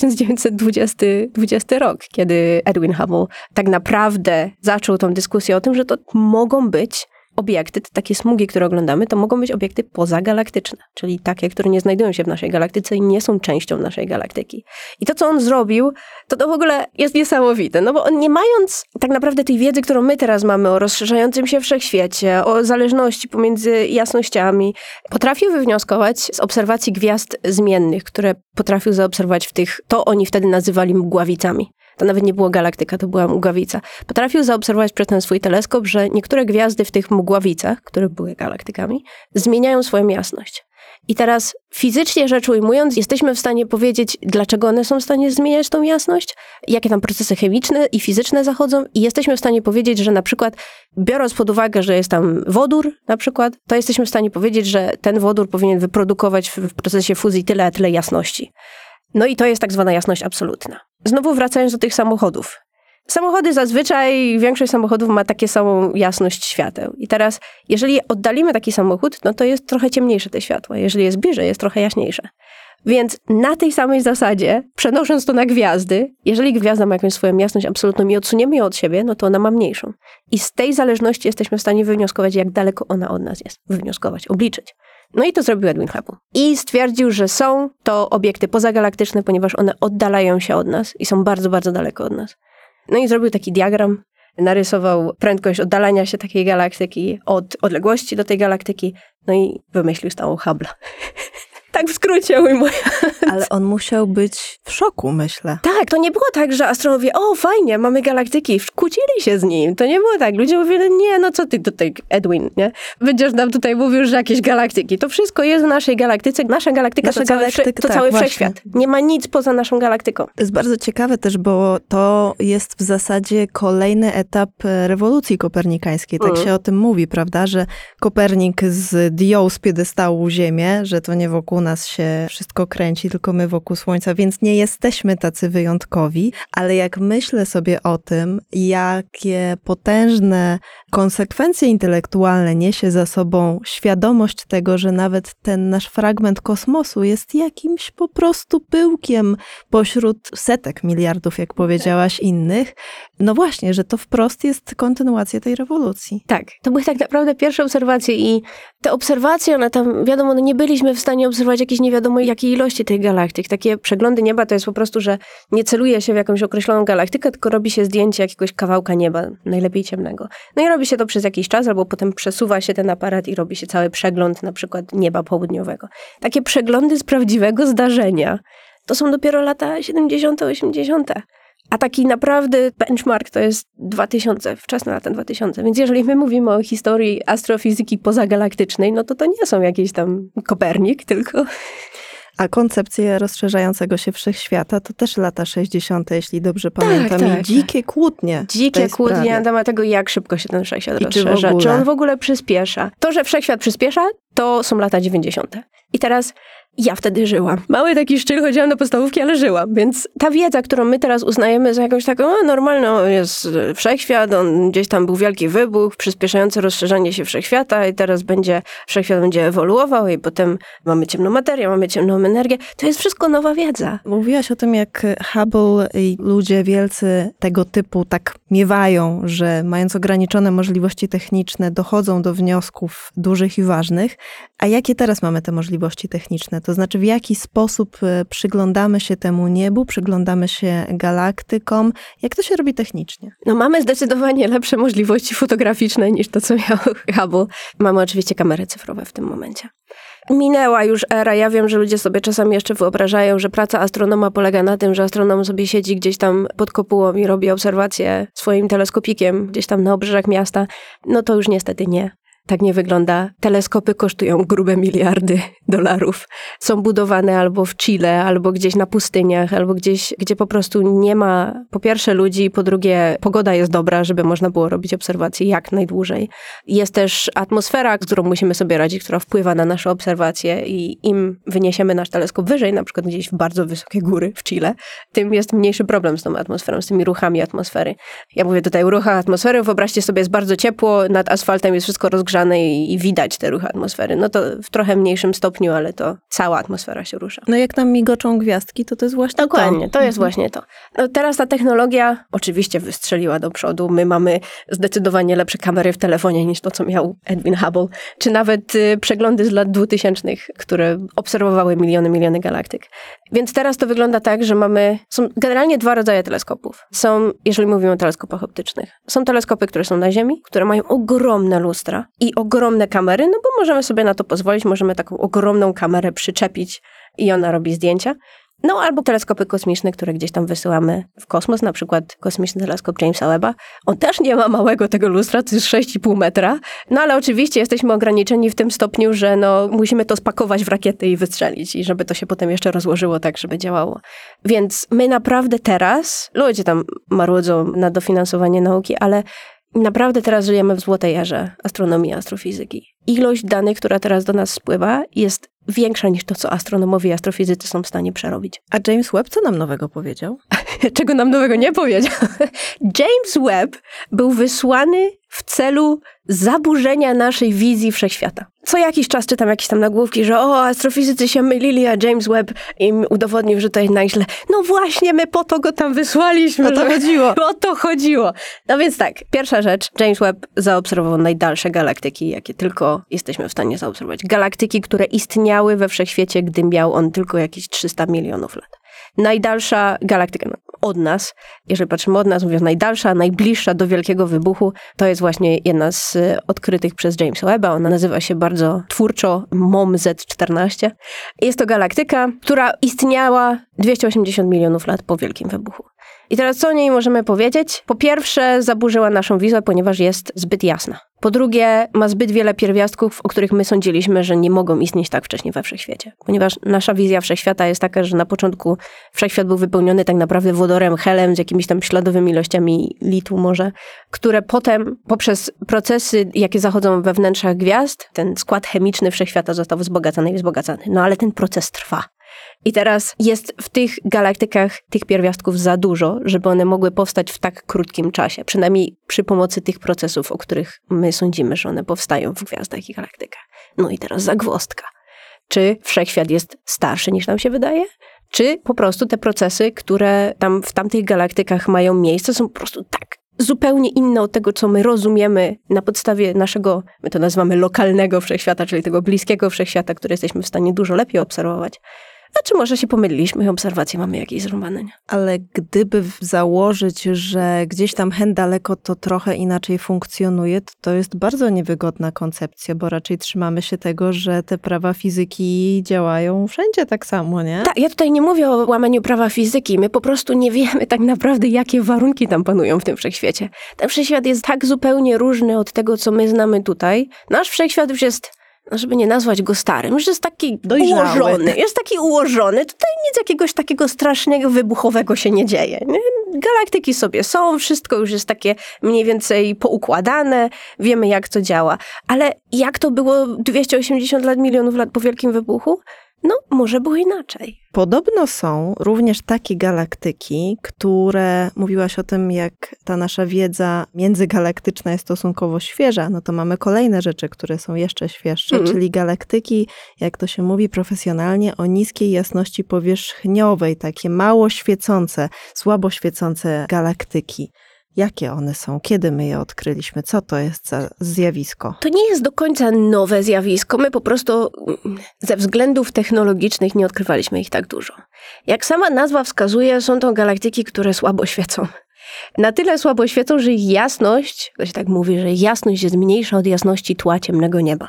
Speaker 1: 1920 rok, kiedy Edwin Hubble tak naprawdę zaczął tą dyskusję o tym, że to mogą być obiekty, te takie smugi, które oglądamy, to mogą być obiekty pozagalaktyczne, czyli takie, które nie znajdują się w naszej galaktyce i nie są częścią naszej galaktyki. I to, co on zrobił, to w ogóle jest niesamowite, no bo on nie mając tak naprawdę tej wiedzy, którą my teraz mamy o rozszerzającym się wszechświecie, o zależności pomiędzy jasnościami, potrafił wywnioskować z obserwacji gwiazd zmiennych, które potrafił zaobserwować to oni wtedy nazywali mgławicami. To nawet nie była galaktyka, to była mgławica. Potrafił zaobserwować przez ten swój teleskop, że niektóre gwiazdy w tych mgławicach, które były galaktykami, zmieniają swoją jasność. I teraz fizycznie rzecz ujmując, jesteśmy w stanie powiedzieć, dlaczego one są w stanie zmieniać tą jasność, jakie tam procesy chemiczne i fizyczne zachodzą i jesteśmy w stanie powiedzieć, że na przykład, biorąc pod uwagę, że jest tam wodór na przykład, to jesteśmy w stanie powiedzieć, że ten wodór powinien wyprodukować w procesie fuzji tyle, a tyle jasności. No i to jest tak zwana jasność absolutna. Znowu wracając do tych samochodów. Samochody zazwyczaj, większość samochodów ma takie samą jasność świateł. I teraz, jeżeli oddalimy taki samochód, no to jest trochę ciemniejsze te światło. Jeżeli jest bliżej, jest trochę jaśniejsze. Więc na tej samej zasadzie, przenosząc to na gwiazdy, jeżeli gwiazda ma jakąś swoją jasność absolutną i odsuniemy ją od siebie, no to ona ma mniejszą. I z tej zależności jesteśmy w stanie wywnioskować, jak daleko ona od nas jest. Wywnioskować, obliczyć. No i to zrobił Edwin Hubble. I stwierdził, że są to obiekty pozagalaktyczne, ponieważ one oddalają się od nas i są bardzo, bardzo daleko od nas. No i zrobił taki diagram, narysował prędkość oddalania się takiej galaktyki od odległości do tej galaktyki, no i wymyślił stałą Hubble'a. Tak w skrócie ujmując.
Speaker 3: Ale on musiał być w szoku, myślę.
Speaker 1: Tak, to nie było tak, że astronomowie, o fajnie, mamy galaktyki, kłócili się z nim. To nie było tak. Ludzie mówili, nie, no co ty tutaj, Edwin, nie? Będziesz nam tutaj mówił, że jakieś galaktyki. To wszystko jest w naszej galaktyce. Nasza galaktyka to cały wszechświat. Nie ma nic poza naszą galaktyką.
Speaker 3: To jest bardzo ciekawe też, bo to jest w zasadzie kolejny etap rewolucji kopernikańskiej. Tak się o tym mówi, prawda? Że Kopernik zdjął z piedestału Ziemię, że to nie wokół nas się wszystko kręci, tylko my wokół Słońca, więc nie jesteśmy tacy wyjątkowi, ale jak myślę sobie o tym, jakie potężne konsekwencje intelektualne niesie za sobą świadomość tego, że nawet ten nasz fragment kosmosu jest jakimś po prostu pyłkiem pośród setek miliardów, jak powiedziałaś, innych, no właśnie, że to wprost jest kontynuacja tej rewolucji.
Speaker 1: Tak, to były tak naprawdę pierwsze obserwacje i te obserwacje, one tam, wiadomo, nie byliśmy w stanie obserwować jakiejś nie wiadomo jakiej ilości tych galaktyk. Takie przeglądy nieba to jest po prostu, że nie celuje się w jakąś określoną galaktykę, tylko robi się zdjęcie jakiegoś kawałka nieba, najlepiej ciemnego. No i robi się to przez jakiś czas, albo potem przesuwa się ten aparat i robi się cały przegląd na przykład nieba południowego. Takie przeglądy z prawdziwego zdarzenia to są dopiero lata 70., 80. A taki naprawdę benchmark to jest 2000, wczesne lata 2000. Więc jeżeli my mówimy o historii astrofizyki pozagalaktycznej, no to nie są jakieś tam Kopernik, tylko...
Speaker 3: A koncepcja rozszerzającego się wszechświata to też lata 60., jeśli dobrze pamiętam.
Speaker 1: Tak,
Speaker 3: i dzikie kłótnie.
Speaker 1: Dzikie kłótnie na temat tego, jak szybko się ten wszechświat rozszerza. Czy on w ogóle przyspiesza. To, że wszechświat przyspiesza, to są lata 90. I teraz ja wtedy żyłam. Mały taki szczyl, chodziłam do podstawówki, ale żyłam. Więc ta wiedza, którą my teraz uznajemy za jakąś taką, normalną jest wszechświat, on gdzieś tam był wielki wybuch, przyspieszający rozszerzanie się wszechświata i teraz wszechświat będzie ewoluował i potem mamy ciemną materię, mamy ciemną energię. To jest wszystko nowa wiedza.
Speaker 3: Mówiłaś o tym, jak Hubble i ludzie wielcy tego typu tak miewają, że mając ograniczone możliwości techniczne dochodzą do wniosków dużych i ważnych. A jakie teraz mamy te możliwości techniczne? To znaczy, w jaki sposób przyglądamy się temu niebu, przyglądamy się galaktykom? Jak to się robi technicznie?
Speaker 1: No mamy zdecydowanie lepsze możliwości fotograficzne niż to, co miał Hubble. Mamy oczywiście kamery cyfrowe w tym momencie. Minęła już era. Ja wiem, że ludzie sobie czasami jeszcze wyobrażają, że praca astronoma polega na tym, że astronom sobie siedzi gdzieś tam pod kopułą i robi obserwacje swoim teleskopikiem gdzieś tam na obrzeżach miasta. No to już niestety nie. Tak nie wygląda. Teleskopy kosztują grube miliardy dolarów. Są budowane albo w Chile, albo gdzieś na pustyniach, albo gdzieś, gdzie po prostu nie ma po pierwsze ludzi, po drugie pogoda jest dobra, żeby można było robić obserwacje jak najdłużej. Jest też atmosfera, z którą musimy sobie radzić, która wpływa na nasze obserwacje i im wyniesiemy nasz teleskop wyżej, na przykład gdzieś w bardzo wysokie góry w Chile, tym jest mniejszy problem z tą atmosferą, z tymi ruchami atmosfery. Ja mówię tutaj o ruchach atmosfery, wyobraźcie sobie, jest bardzo ciepło, nad asfaltem jest wszystko rozgrzane i widać te ruchy atmosfery. No to w trochę mniejszym stopniu, ale to cała atmosfera się rusza.
Speaker 3: No jak nam migoczą gwiazdki, to jest właśnie
Speaker 1: Dokładnie, to jest właśnie to. No teraz ta technologia oczywiście wystrzeliła do przodu. My mamy zdecydowanie lepsze kamery w telefonie niż to, co miał Edwin Hubble, czy nawet przeglądy z lat 2000, które obserwowały miliony galaktyk. Więc teraz to wygląda tak, że są generalnie dwa rodzaje teleskopów. Są, jeżeli mówimy o teleskopach optycznych, są teleskopy, które są na Ziemi, które mają ogromne lustra i ogromne kamery, no bo możemy sobie na to pozwolić, możemy taką ogromną kamerę przyczepić i ona robi zdjęcia. No albo teleskopy kosmiczne, które gdzieś tam wysyłamy w kosmos, na przykład kosmiczny teleskop Jamesa Webba. On też nie ma małego tego lustra, to jest 6,5 metra. No ale oczywiście jesteśmy ograniczeni w tym stopniu, że musimy to spakować w rakiety i wystrzelić i żeby to się potem jeszcze rozłożyło tak, żeby działało. Więc my naprawdę teraz, ludzie tam marudzą na dofinansowanie nauki, ale naprawdę teraz żyjemy w złotej erze astronomii i astrofizyki. Ilość danych, która teraz do nas spływa, jest większa niż to, co astronomowie i astrofizycy są w stanie przerobić.
Speaker 3: A James Webb co nam nowego powiedział?
Speaker 1: Czego nam nowego nie powiedział? James Webb był wysłany w celu zaburzenia naszej wizji wszechświata. Co jakiś czas czytam jakieś tam nagłówki, że astrofizycy się mylili, a James Webb im udowodnił, że to jednak źle. No właśnie, my po to go tam wysłaliśmy.
Speaker 3: O to chodziło.
Speaker 1: O to chodziło. No więc tak, pierwsza rzecz. James Webb zaobserwował najdalsze galaktyki, jakie tylko jesteśmy w stanie zaobserwować. Galaktyki, które istniały we wszechświecie, gdy miał on tylko jakieś 300 milionów lat. Najdalsza galaktyka od nas, jeżeli patrzymy od nas, mówiąc najdalsza, najbliższa do Wielkiego Wybuchu, to jest właśnie jedna z odkrytych przez Jamesa Webba. Ona nazywa się bardzo twórczo MOM-Z14. Jest to galaktyka, która istniała 280 milionów lat po Wielkim Wybuchu. I teraz co o niej możemy powiedzieć? Po pierwsze, zaburzyła naszą wizję, ponieważ jest zbyt jasna. Po drugie, ma zbyt wiele pierwiastków, o których my sądziliśmy, że nie mogą istnieć tak wcześnie we wszechświecie. Ponieważ nasza wizja wszechświata jest taka, że na początku wszechświat był wypełniony tak naprawdę wodorem, helem, z jakimiś tam śladowymi ilościami litu może, które potem poprzez procesy, jakie zachodzą we wnętrzach gwiazd, ten skład chemiczny wszechświata został wzbogacany i wzbogacany. No ale ten proces trwa. I teraz jest w tych galaktykach tych pierwiastków za dużo, żeby one mogły powstać w tak krótkim czasie. Przynajmniej przy pomocy tych procesów, o których my sądzimy, że one powstają w gwiazdach i galaktykach. No i teraz zagwozdka. Czy wszechświat jest starszy niż nam się wydaje? Czy po prostu te procesy, które tam w tamtych galaktykach mają miejsce, są po prostu tak zupełnie inne od tego, co my rozumiemy na podstawie naszego, my to nazywamy lokalnego wszechświata, czyli tego bliskiego wszechświata, który jesteśmy w stanie dużo lepiej obserwować. A czy może się pomyliliśmy i obserwacje mamy jakieś zrąbane?
Speaker 3: Ale gdyby założyć, że gdzieś tam hen daleko to trochę inaczej funkcjonuje, to jest bardzo niewygodna koncepcja, bo raczej trzymamy się tego, że te prawa fizyki działają wszędzie tak samo, nie?
Speaker 1: Tak, ja tutaj nie mówię o łamaniu prawa fizyki. My po prostu nie wiemy tak naprawdę, jakie warunki tam panują w tym wszechświecie. Ten wszechświat jest tak zupełnie różny od tego, co my znamy tutaj. Nasz wszechświat już jest, żeby nie nazwać go starym, już jest taki
Speaker 3: dojrzały.
Speaker 1: Ułożony. Jest taki ułożony. Tutaj nic jakiegoś takiego strasznego, wybuchowego się nie dzieje. Nie? Galaktyki sobie są, wszystko już jest takie mniej więcej poukładane, wiemy jak to działa. Ale jak to było 280 milionów lat po Wielkim Wybuchu? No, może było inaczej.
Speaker 3: Podobno są również takie galaktyki, które, mówiłaś o tym, jak ta nasza wiedza międzygalaktyczna jest stosunkowo świeża, no to mamy kolejne rzeczy, które są jeszcze świeższe, czyli galaktyki, jak to się mówi profesjonalnie, o niskiej jasności powierzchniowej, takie mało świecące, słabo świecące galaktyki. Jakie one są? Kiedy my je odkryliśmy? Co to jest za zjawisko?
Speaker 1: To nie jest do końca nowe zjawisko. My po prostu ze względów technologicznych nie odkrywaliśmy ich tak dużo. Jak sama nazwa wskazuje, są to galaktyki, które słabo świecą. Na tyle słabo świecą, że ich jasność, to się tak mówi, że jasność jest mniejsza od jasności tła ciemnego nieba.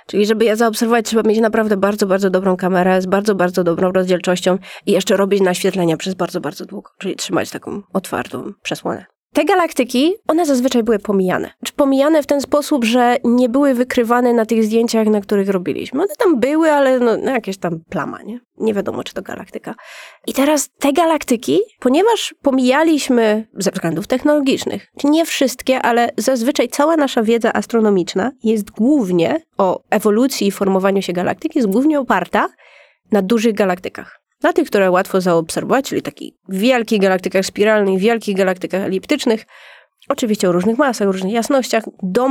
Speaker 1: Czyli żeby je zaobserwować, trzeba mieć naprawdę bardzo, bardzo dobrą kamerę z bardzo, bardzo dobrą rozdzielczością i jeszcze robić naświetlenia przez bardzo, bardzo długo. Czyli trzymać taką otwartą przesłonę. Te galaktyki, one zazwyczaj były pomijane. Czy pomijane w ten sposób, że nie były wykrywane na tych zdjęciach, na których robiliśmy. One tam były, ale jakieś tam plama, nie? Nie wiadomo, czy to galaktyka. I teraz te galaktyki, ponieważ pomijaliśmy ze względów technologicznych, nie wszystkie, ale zazwyczaj cała nasza wiedza astronomiczna jest głównie o ewolucji i formowaniu się galaktyk, jest głównie oparta na dużych galaktykach. Na tych, które łatwo zaobserwować, czyli takich wielkich galaktykach spiralnych, wielkich galaktykach eliptycznych, oczywiście o różnych masach, o różnych jasnościach, do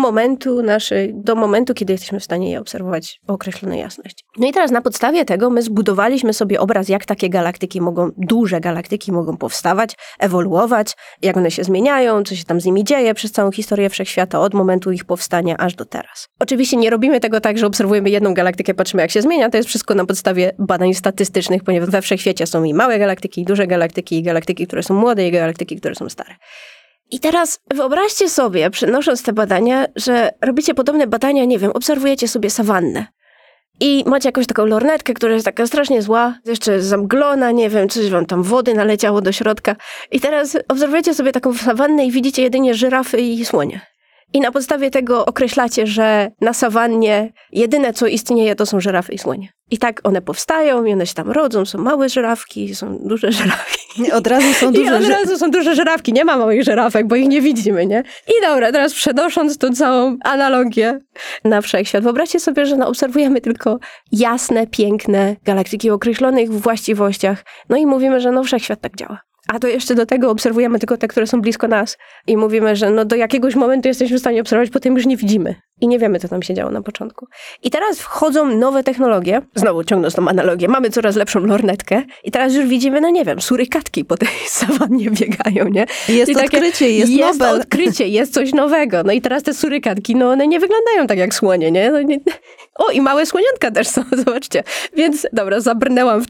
Speaker 1: momentu, kiedy jesteśmy w stanie je obserwować o określonej jasności. No i teraz na podstawie tego my zbudowaliśmy sobie obraz, jak takie duże galaktyki mogą powstawać, ewoluować, jak one się zmieniają, co się tam z nimi dzieje przez całą historię wszechświata, od momentu ich powstania aż do teraz. Oczywiście nie robimy tego tak, że obserwujemy jedną galaktykę, patrzymy, jak się zmienia, to jest wszystko na podstawie badań statystycznych, ponieważ we wszechświecie są i małe galaktyki, i duże galaktyki, i galaktyki, które są młode, i galaktyki, które są stare. I teraz wyobraźcie sobie, przenosząc te badania, że robicie podobne badania, nie wiem, obserwujecie sobie sawannę i macie jakąś taką lornetkę, która jest taka strasznie zła, jeszcze zamglona, nie wiem, coś wam tam wody naleciało do środka i teraz obserwujecie sobie taką sawannę i widzicie jedynie żyrafy i słonie. I na podstawie tego określacie, że na sawannie jedyne, co istnieje, to są żyrafy i słonie. I tak one powstają i one się tam rodzą, są małe żyrafki, są duże żyrafki.
Speaker 3: Od razu są duże
Speaker 1: żyrafki, nie ma małych żyrafek, bo ich nie widzimy, nie? I dobra, teraz przenosząc tą całą analogię na wszechświat, wyobraźcie sobie, że obserwujemy tylko jasne, piękne galaktyki o określonych właściwościach, no i mówimy, że wszechświat tak działa. A to jeszcze do tego obserwujemy tylko te, które są blisko nas i mówimy, że do jakiegoś momentu jesteśmy w stanie obserwować, potem już nie widzimy. I nie wiemy, co tam się działo na początku. I teraz wchodzą nowe technologie, znowu ciągnąc tą analogię, mamy coraz lepszą lornetkę i teraz już widzimy, surykatki po tej sawannie biegają, nie?
Speaker 3: Jest odkrycie, jest Nobel.
Speaker 1: Jest odkrycie, jest coś nowego. No i teraz te surykatki, one nie wyglądają tak jak słonie, nie? O, i małe słoniatka też są, zobaczcie. Więc, dobra, zabrnęłam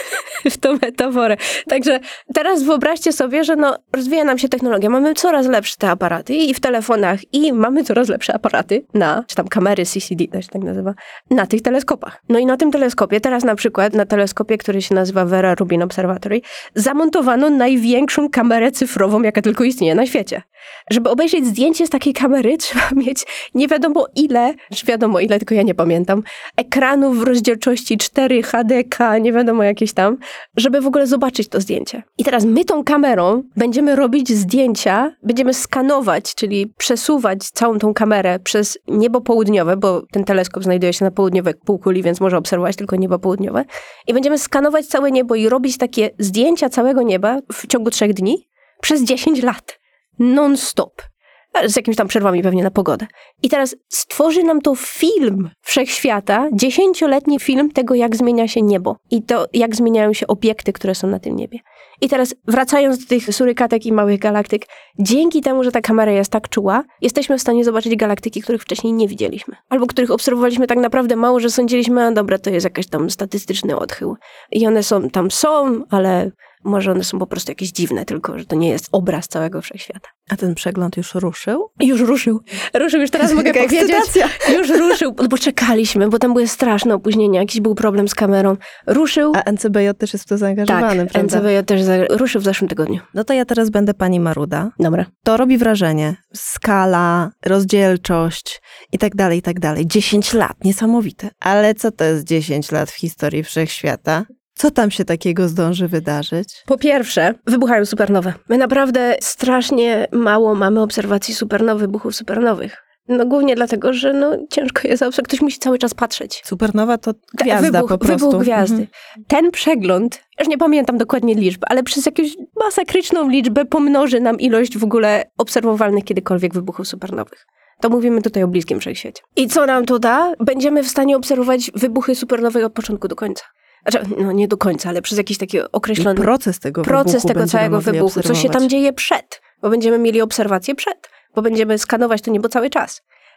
Speaker 1: w tą metaforę. Także teraz wyobraźcie sobie, że rozwija nam się technologia. Mamy coraz lepsze te aparaty i w telefonach i mamy coraz lepsze aparaty czy tam kamery CCD, to się tak nazywa, na tych teleskopach. No i na tym teleskopie, teraz na przykład na teleskopie, który się nazywa Vera Rubin Observatory, zamontowano największą kamerę cyfrową, jaka tylko istnieje na świecie. Żeby obejrzeć zdjęcie z takiej kamery, trzeba mieć nie wiadomo ile, tylko ja nie pamiętam, ekranów w rozdzielczości 4 HDK, nie wiadomo jakieś tam, żeby w ogóle zobaczyć to zdjęcie. I teraz my tą kamerą będziemy robić zdjęcia, będziemy skanować, czyli przesuwać całą tą kamerę przez niebo południowe, bo ten teleskop znajduje się na południowej półkuli, więc może obserwować tylko niebo południowe. I będziemy skanować całe niebo i robić takie zdjęcia całego nieba w ciągu 3 dni przez 10 lat. Non-stop. Z jakimiś tam przerwami pewnie na pogodę. I teraz stworzy nam to film wszechświata, 10-letni film tego, jak zmienia się niebo i to, jak zmieniają się obiekty, które są na tym niebie. I teraz wracając do tych surykatek i małych galaktyk, dzięki temu, że ta kamera jest tak czuła, jesteśmy w stanie zobaczyć galaktyki, których wcześniej nie widzieliśmy. Albo których obserwowaliśmy tak naprawdę mało, że sądziliśmy, a dobra, to jest jakiś tam statystyczny odchył. I one są, ale może one są po prostu jakieś dziwne, tylko że to nie jest obraz całego wszechświata.
Speaker 3: A ten przegląd już ruszył?
Speaker 1: Już ruszył. Już teraz mogę powiedzieć. Już ruszył, bo czekaliśmy, bo tam były straszne opóźnienia, jakiś był problem z kamerą. Ruszył.
Speaker 3: A NCBJ też jest w to zaangażowany,
Speaker 1: tak, prawda? NCBJ też ruszył w zeszłym tygodniu.
Speaker 3: No to ja teraz będę pani Maruda.
Speaker 1: Dobra.
Speaker 3: To robi wrażenie. Skala, rozdzielczość i tak dalej, i tak dalej. 10 lat, niesamowite. Ale co to jest 10 lat w historii wszechświata? Co tam się takiego zdąży wydarzyć?
Speaker 1: Po pierwsze, wybuchają supernowe. My naprawdę strasznie mało mamy obserwacji wybuchów supernowych. Głównie dlatego, że ciężko jest obserwować. Ktoś musi cały czas patrzeć.
Speaker 3: Supernowa to gwiazda po prostu.
Speaker 1: Wybuch gwiazdy. Ten przegląd, już nie pamiętam dokładnie liczb, ale przez jakąś masakryczną liczbę pomnoży nam ilość w ogóle obserwowalnych kiedykolwiek wybuchów supernowych. To mówimy tutaj o bliskim wszechświecie. I co nam to da? Będziemy w stanie obserwować wybuchy supernowych od początku do końca. Znaczy, nie do końca, ale przez jakiś taki określony
Speaker 3: proces tego
Speaker 1: całego wybuchu. Co się tam dzieje przed, bo będziemy mieli obserwacje przed, bo będziemy skanować to niebo cały czas.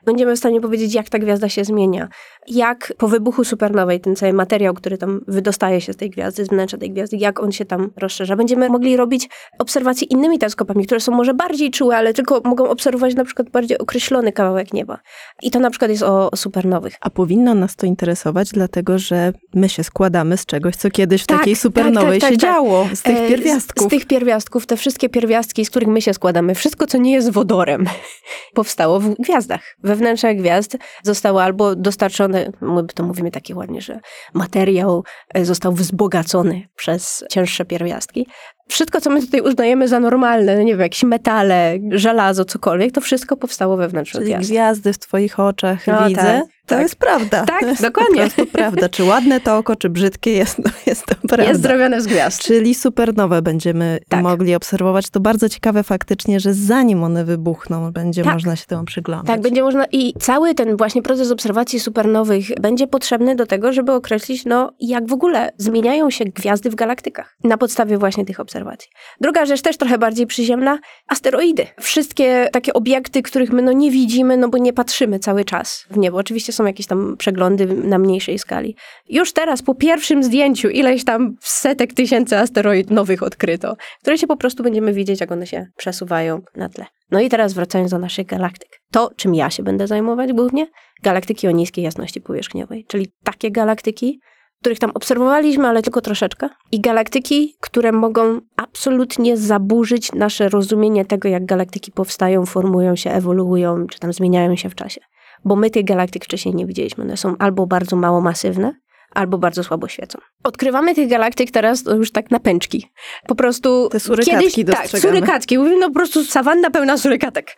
Speaker 1: Będziemy w stanie powiedzieć, jak ta gwiazda się zmienia. Jak po wybuchu supernowej ten cały materiał, który tam wydostaje się z tej gwiazdy, z wnętrza tej gwiazdy, jak on się tam rozszerza. Będziemy mogli robić obserwacje innymi teleskopami, które są może bardziej czułe, ale tylko mogą obserwować na przykład bardziej określony kawałek nieba. I to na przykład jest o supernowych.
Speaker 3: A powinno nas to interesować, dlatego że my się składamy z czegoś, co kiedyś w takiej supernowej się działo. Z tych pierwiastków.
Speaker 1: Z tych pierwiastków, te wszystkie pierwiastki, z których my się składamy, wszystko, co nie jest wodorem, powstało w gwiazdach. We wnętrzach gwiazd zostało albo dostarczone, my to mówimy takie ładnie, że materiał został wzbogacony przez cięższe pierwiastki. Wszystko, co my tutaj uznajemy za normalne, nie wiem, jakieś metale, żelazo, cokolwiek, to wszystko powstało we wnętrzu
Speaker 3: Czyli
Speaker 1: gwiazd.
Speaker 3: gwiazdy w twoich oczach widzę.
Speaker 1: Tak,
Speaker 3: to
Speaker 1: tak.
Speaker 3: jest prawda.
Speaker 1: Tak,
Speaker 3: to jest
Speaker 1: dokładnie.
Speaker 3: Po prostu prawda. Czy ładne to oko, czy brzydkie jest to prawda.
Speaker 1: Jest zrobione z gwiazd.
Speaker 3: Czyli supernowę będziemy mogli obserwować. To bardzo ciekawe faktycznie, że zanim one wybuchną, będzie można się temu przyglądać.
Speaker 1: Tak, będzie można i cały ten właśnie proces obserwacji supernowych będzie potrzebny do tego, żeby określić, jak w ogóle zmieniają się gwiazdy w galaktykach na podstawie właśnie tych obserwacji. Druga rzecz, też trochę bardziej przyziemna, asteroidy. Wszystkie takie obiekty, których my nie widzimy, bo nie patrzymy cały czas w niebo. Oczywiście są jakieś tam przeglądy na mniejszej skali. Już teraz, po pierwszym zdjęciu, ileś tam setek tysięcy asteroid nowych odkryto, które się po prostu będziemy widzieć, jak one się przesuwają na tle. No i teraz wracając do naszych galaktyk. To, czym ja się będę zajmować głównie, galaktyki o niskiej jasności powierzchniowej, czyli takie galaktyki, których tam obserwowaliśmy, ale tylko troszeczkę. I galaktyki, które mogą absolutnie zaburzyć nasze rozumienie tego, jak galaktyki powstają, formują się, ewoluują, czy tam zmieniają się w czasie. Bo my tych galaktyk wcześniej nie widzieliśmy. One są albo bardzo mało masywne, albo bardzo słabo świecą. Odkrywamy tych galaktyk teraz już tak na pęczki. Po prostu
Speaker 3: te surykatki dostrzegamy.
Speaker 1: Tak, surykatki. Mówimy, po prostu sawanna pełna surykatek.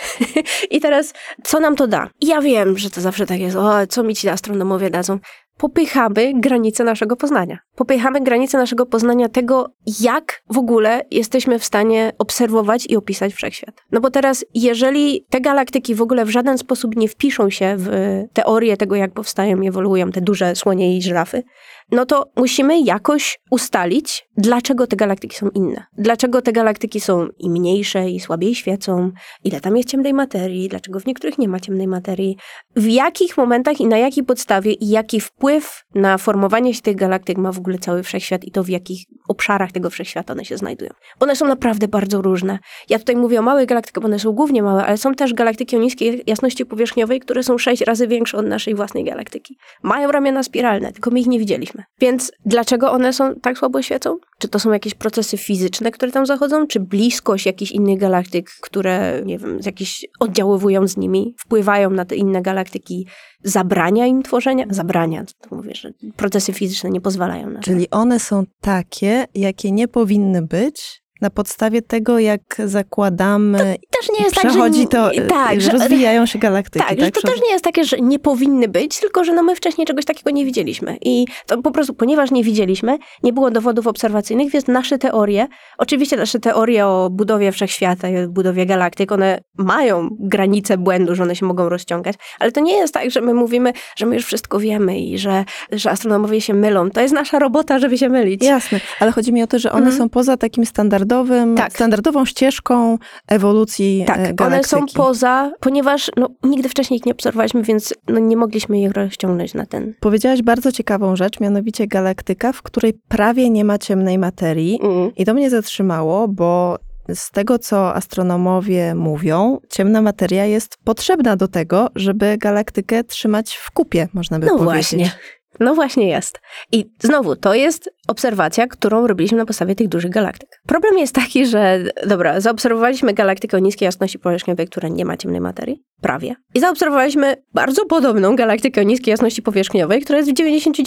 Speaker 1: I teraz, co nam to da? Ja wiem, że to zawsze tak jest, co mi ci astronomowie dadzą? Popychamy granice naszego poznania. Popychamy granice naszego poznania tego, jak w ogóle jesteśmy w stanie obserwować i opisać wszechświat. No bo teraz, jeżeli te galaktyki w ogóle w żaden sposób nie wpiszą się w teorię tego, jak powstają i ewoluują te duże słonie i żyrafy, no to musimy jakoś ustalić, dlaczego te galaktyki są inne. Dlaczego te galaktyki są i mniejsze, i słabiej świecą, ile tam jest ciemnej materii, dlaczego w niektórych nie ma ciemnej materii, w jakich momentach i na jakiej podstawie i jaki wpływ na formowanie się tych galaktyk ma w ogóle cały wszechświat i to w jakich obszarach tego wszechświata one się znajdują. One są naprawdę bardzo różne. Ja tutaj mówię o małych galaktykach, bo one są głównie małe, ale są też galaktyki o niskiej jasności powierzchniowej, które są 6 razy większe od naszej własnej galaktyki. Mają ramiona spiralne, tylko my ich nie widzieliśmy. Więc dlaczego one są tak słabo świecą? Czy to są jakieś procesy fizyczne, które tam zachodzą? Czy bliskość jakichś innych galaktyk, które, nie wiem, jakieś oddziaływują z nimi, wpływają na te inne galaktyki, zabrania im tworzenia? Zabrania, to mówię, że procesy fizyczne nie pozwalają na to.
Speaker 3: Czyli one są takie, jakie nie powinny być, na podstawie tego, jak zakładamy,
Speaker 1: to też nie jest
Speaker 3: przechodzi
Speaker 1: tak, że,
Speaker 3: że rozwijają się galaktyki.
Speaker 1: Tak, że to też nie jest takie, że nie powinny być, tylko że my wcześniej czegoś takiego nie widzieliśmy. I to po prostu, ponieważ nie widzieliśmy, nie było dowodów obserwacyjnych, więc nasze teorie, oczywiście nasze teorie o budowie wszechświata i o budowie galaktyk, one mają granice błędu, że one się mogą rozciągać, ale to nie jest tak, że my mówimy, że my już wszystko wiemy i że astronomowie się mylą. To jest nasza robota, żeby się mylić.
Speaker 3: Jasne, ale chodzi mi o to, że one są poza takim standardową ścieżką ewolucji galaktyki.
Speaker 1: One są poza, ponieważ nigdy wcześniej ich nie obserwowaliśmy, więc nie mogliśmy ich rozciągnąć na ten.
Speaker 3: Powiedziałaś bardzo ciekawą rzecz, mianowicie galaktyka, w której prawie nie ma ciemnej materii. I to mnie zatrzymało, bo z tego, co astronomowie mówią, ciemna materia jest potrzebna do tego, żeby galaktykę trzymać w kupie, można by powiedzieć.
Speaker 1: Właśnie. No właśnie jest. I znowu, to jest obserwacja, którą robiliśmy na podstawie tych dużych galaktyk. Problem jest taki, że zaobserwowaliśmy galaktykę o niskiej jasności powierzchniowej, która nie ma ciemnej materii, prawie. I zaobserwowaliśmy bardzo podobną galaktykę o niskiej jasności powierzchniowej, która jest w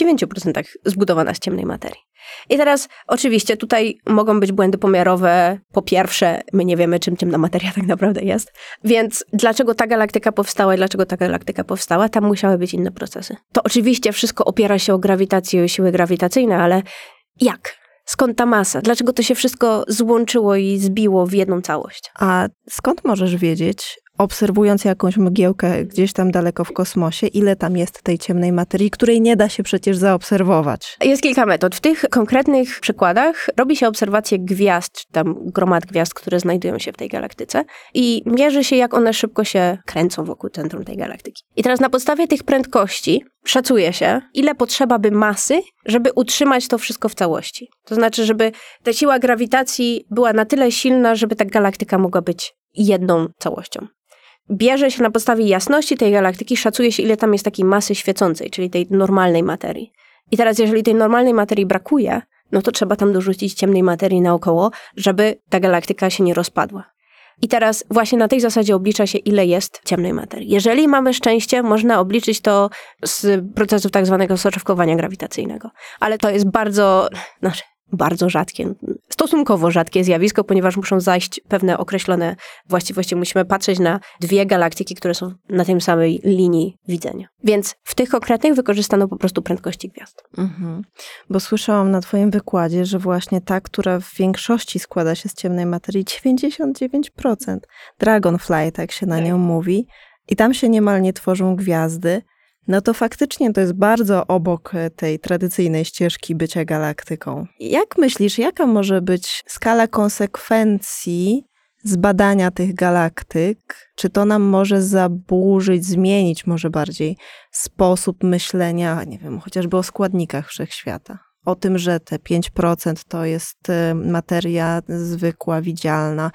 Speaker 1: 99% zbudowana z ciemnej materii. I teraz oczywiście tutaj mogą być błędy pomiarowe. Po pierwsze, my nie wiemy, czym ciemna materia tak naprawdę jest. Więc dlaczego ta galaktyka powstała i dlaczego ta galaktyka powstała? Tam musiały być inne procesy. To oczywiście wszystko opiera się o grawitację i o siły grawitacyjne, ale jak? Skąd ta masa? Dlaczego to się wszystko złączyło i zbiło w jedną całość?
Speaker 3: A skąd możesz wiedzieć, obserwując jakąś mgiełkę gdzieś tam daleko w kosmosie, ile tam jest tej ciemnej materii, której nie da się przecież zaobserwować.
Speaker 1: Jest kilka metod. W tych konkretnych przykładach robi się obserwacje gwiazd, czy tam gromad gwiazd, które znajdują się w tej galaktyce i mierzy się, jak one szybko się kręcą wokół centrum tej galaktyki. I teraz na podstawie tych prędkości szacuje się, ile potrzeba by masy, żeby utrzymać to wszystko w całości. To znaczy, żeby ta siła grawitacji była na tyle silna, żeby ta galaktyka mogła być jedną całością. Bierze się na podstawie jasności tej galaktyki, szacuje się, ile tam jest takiej masy świecącej, czyli tej normalnej materii. I teraz, jeżeli tej normalnej materii brakuje, no to trzeba tam dorzucić ciemnej materii naokoło, żeby ta galaktyka się nie rozpadła. I teraz właśnie na tej zasadzie oblicza się, ile jest ciemnej materii. Jeżeli mamy szczęście, można obliczyć to z procesów tak zwanego soczewkowania grawitacyjnego. Ale to jest bardzo rzadkie, stosunkowo rzadkie zjawisko, ponieważ muszą zajść pewne określone właściwości. Musimy patrzeć na dwie galaktyki, które są na tej samej linii widzenia. Więc w tych konkretnych wykorzystano po prostu prędkości gwiazd.
Speaker 3: Bo słyszałam na twoim wykładzie, że właśnie ta, która w większości składa się z ciemnej materii, 99%. Dragonfly, tak się na nią mówi. I tam się niemal nie tworzą gwiazdy. No to faktycznie to jest bardzo obok tej tradycyjnej ścieżki bycia galaktyką. Jak myślisz, jaka może być skala konsekwencji zbadania tych galaktyk? Czy to nam może zaburzyć, zmienić może bardziej sposób myślenia, nie wiem, chociażby o składnikach wszechświata? O tym, że te 5% to jest materia zwykła, widzialna,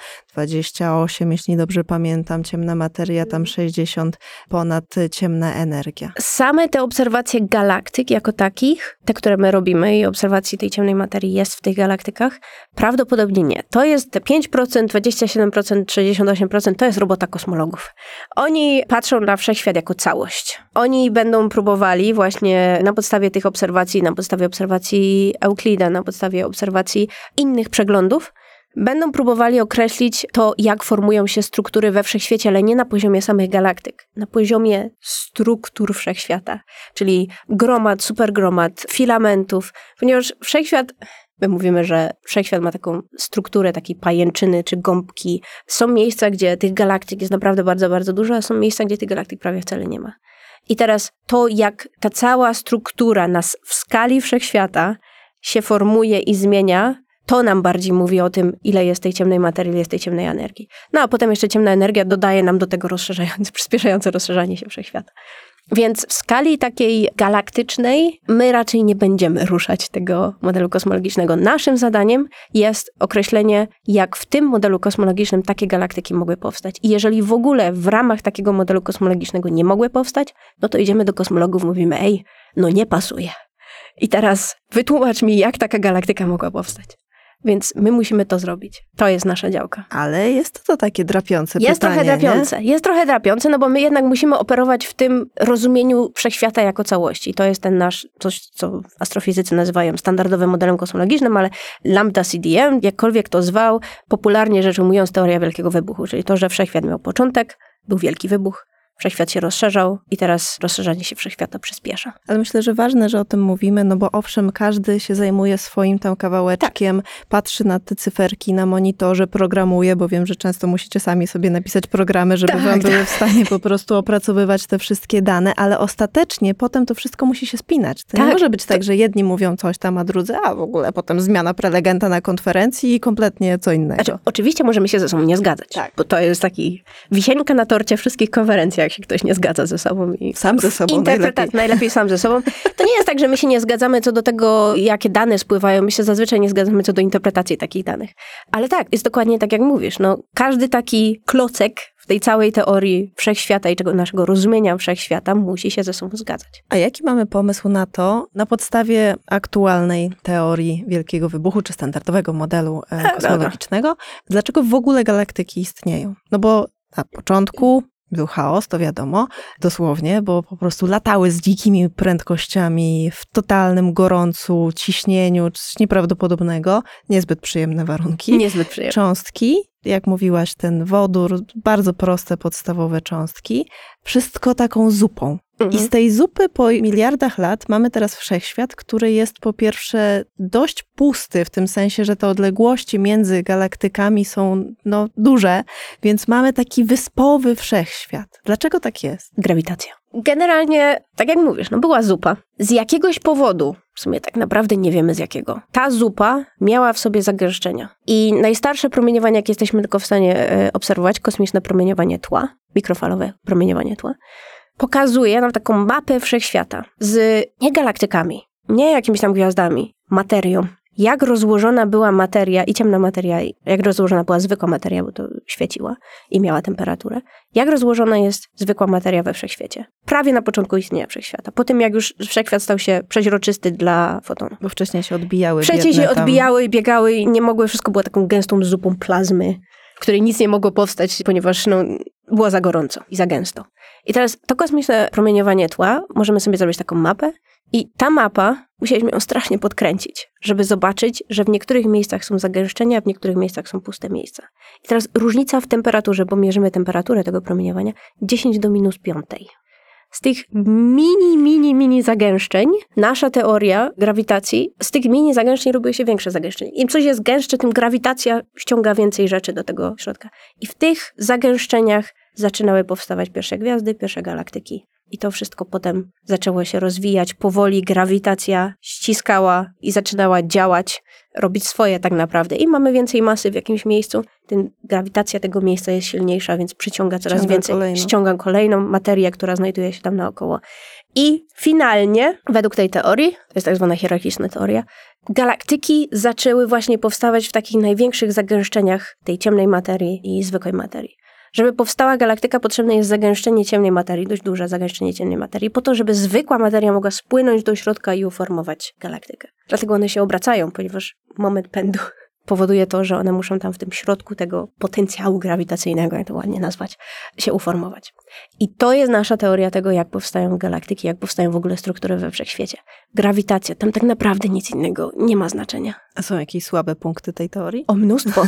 Speaker 3: 28, jeśli dobrze pamiętam, ciemna materia, tam 60 ponad ciemna energia.
Speaker 1: Same te obserwacje galaktyk jako takich, te, które my robimy i obserwacji tej ciemnej materii jest w tych galaktykach, prawdopodobnie nie. To jest te 5%, 27%, 68%, to jest robota kosmologów. Oni patrzą na wszechświat jako całość. Oni będą próbowali właśnie na podstawie tych obserwacji, na podstawie obserwacji Euklida, na podstawie obserwacji innych przeglądów, będą próbowali określić to, jak formują się struktury we wszechświecie, ale nie na poziomie samych galaktyk, na poziomie struktur wszechświata, czyli gromad, supergromad, filamentów, ponieważ wszechświat, my mówimy, że wszechświat ma taką strukturę takiej pajęczyny czy gąbki. Są miejsca, gdzie tych galaktyk jest naprawdę bardzo, bardzo dużo, a są miejsca, gdzie tych galaktyk prawie wcale nie ma. I teraz to, jak ta cała struktura nas w skali wszechświata się formuje i zmienia, to nam bardziej mówi o tym, ile jest tej ciemnej materii, ile jest tej ciemnej energii. No a potem jeszcze ciemna energia dodaje nam do tego przyspieszające rozszerzanie się wszechświata. Więc w skali takiej galaktycznej my raczej nie będziemy ruszać tego modelu kosmologicznego. Naszym zadaniem jest określenie, jak w tym modelu kosmologicznym takie galaktyki mogły powstać. I jeżeli w ogóle w ramach takiego modelu kosmologicznego nie mogły powstać, no to idziemy do kosmologów, mówimy, no nie pasuje. I teraz wytłumacz mi, jak taka galaktyka mogła powstać. Więc my musimy to zrobić. To jest nasza działka.
Speaker 3: Ale jest to takie drapiące
Speaker 1: jest
Speaker 3: pytanie,
Speaker 1: Jest trochę drapiące, no bo my jednak musimy operować w tym rozumieniu wszechświata jako całości. To jest ten nasz, coś, co astrofizycy nazywają standardowym modelem kosmologicznym, ale lambda CDM, jakkolwiek to zwał, popularnie rzecz ujmując teoria wielkiego wybuchu, czyli to, że wszechświat miał początek, był wielki wybuch, wszechświat się rozszerzał i teraz rozszerzanie się wszechświata przyspiesza.
Speaker 3: Ale myślę, że ważne, że o tym mówimy, no bo owszem, każdy się zajmuje swoim tam kawałeczkiem, patrzy na te cyferki na monitorze, programuje, bo wiem, że często musicie sami sobie napisać programy, żeby wam były w stanie po prostu opracowywać te wszystkie dane, ale ostatecznie potem to wszystko musi się spinać. To nie może być tak, że jedni mówią coś tam, a drudzy, a w ogóle potem zmiana prelegenta na konferencji i kompletnie co innego.
Speaker 1: Znaczy, oczywiście możemy się ze sobą nie zgadzać, bo to jest taki wisienka na torcie wszystkich konferencji, jak się ktoś nie zgadza ze sobą. I
Speaker 3: sam ze sobą
Speaker 1: najlepiej sam ze sobą. To nie jest tak, że my się nie zgadzamy co do tego, jakie dane spływają. My się zazwyczaj nie zgadzamy co do interpretacji takich danych. Ale tak, jest dokładnie tak, jak mówisz. No, każdy taki klocek w tej całej teorii wszechświata i naszego rozumienia wszechświata musi się ze sobą zgadzać.
Speaker 3: A jaki mamy pomysł na to, na podstawie aktualnej teorii wielkiego wybuchu, czy standardowego modelu kosmologicznego, dlaczego w ogóle galaktyki istnieją? No bo na początku był chaos, to wiadomo, dosłownie, bo po prostu latały z dzikimi prędkościami w totalnym gorącu, ciśnieniu, coś nieprawdopodobnego, niezbyt przyjemne warunki.
Speaker 1: Niezbyt przyjemne.
Speaker 3: Cząstki, jak mówiłaś, ten wodór, bardzo proste, podstawowe cząstki, wszystko taką zupą. I z tej zupy po miliardach lat mamy teraz wszechświat, który jest po pierwsze dość pusty, w tym sensie, że te odległości między galaktykami są duże, więc mamy taki wyspowy wszechświat. Dlaczego tak jest?
Speaker 1: Grawitacja. Generalnie, tak jak mówisz, była zupa. Z jakiegoś powodu, w sumie tak naprawdę nie wiemy z jakiego, ta zupa miała w sobie zagęszczenia. I najstarsze promieniowanie, jakie jesteśmy tylko w stanie obserwować, kosmiczne promieniowanie tła, mikrofalowe promieniowanie tła, pokazuje nam taką mapę wszechświata z nie galaktykami, nie jakimiś tam gwiazdami, materią. Jak rozłożona była materia i ciemna materia, jak rozłożona była zwykła materia, bo to świeciła i miała temperaturę, jak rozłożona jest zwykła materia we wszechświecie. Prawie na początku istnienia wszechświata. Po tym, jak już wszechświat stał się przeźroczysty dla fotonów.
Speaker 3: Bo wcześniej się odbijały.
Speaker 1: Wcześniej się odbijały i biegały i nie mogły, wszystko było taką gęstą zupą plazmy, w której nic nie mogło powstać, ponieważ było za gorąco i za gęsto. I teraz to kosmiczne promieniowanie tła, możemy sobie zrobić taką mapę i ta mapa, musieliśmy ją strasznie podkręcić, żeby zobaczyć, że w niektórych miejscach są zagęszczenia, a w niektórych miejscach są puste miejsca. I teraz różnica w temperaturze, bo mierzymy temperaturę tego promieniowania, 10 do -5. Z tych mini zagęszczeń, nasza teoria grawitacji, z tych mini zagęszczeń robiły się większe zagęszczenia. Im coś jest gęstsze, tym grawitacja ściąga więcej rzeczy do tego środka. I w tych zagęszczeniach zaczynały powstawać pierwsze gwiazdy, pierwsze galaktyki. I to wszystko potem zaczęło się rozwijać. Powoli grawitacja ściskała i zaczynała działać, robić swoje tak naprawdę. Im mamy więcej masy w jakimś miejscu, tym grawitacja tego miejsca jest silniejsza, więc przyciąga coraz więcej. Ściąga kolejną materię, która znajduje się tam naokoło. I finalnie, według tej teorii, to jest tak zwana hierarchiczna teoria, galaktyki zaczęły właśnie powstawać w takich największych zagęszczeniach tej ciemnej materii i zwykłej materii. Żeby powstała galaktyka, potrzebne jest zagęszczenie ciemnej materii, dość duże zagęszczenie ciemnej materii, po to, żeby zwykła materia mogła spłynąć do środka i uformować galaktykę. Dlatego one się obracają, ponieważ moment pędu powoduje to, że one muszą tam w tym środku tego potencjału grawitacyjnego, jak to ładnie nazwać, się uformować. I to jest nasza teoria tego, jak powstają galaktyki, jak powstają w ogóle struktury we wszechświecie. Grawitacja, tam tak naprawdę nic innego nie ma znaczenia.
Speaker 3: A są jakieś słabe punkty tej teorii?
Speaker 1: O, mnóstwo.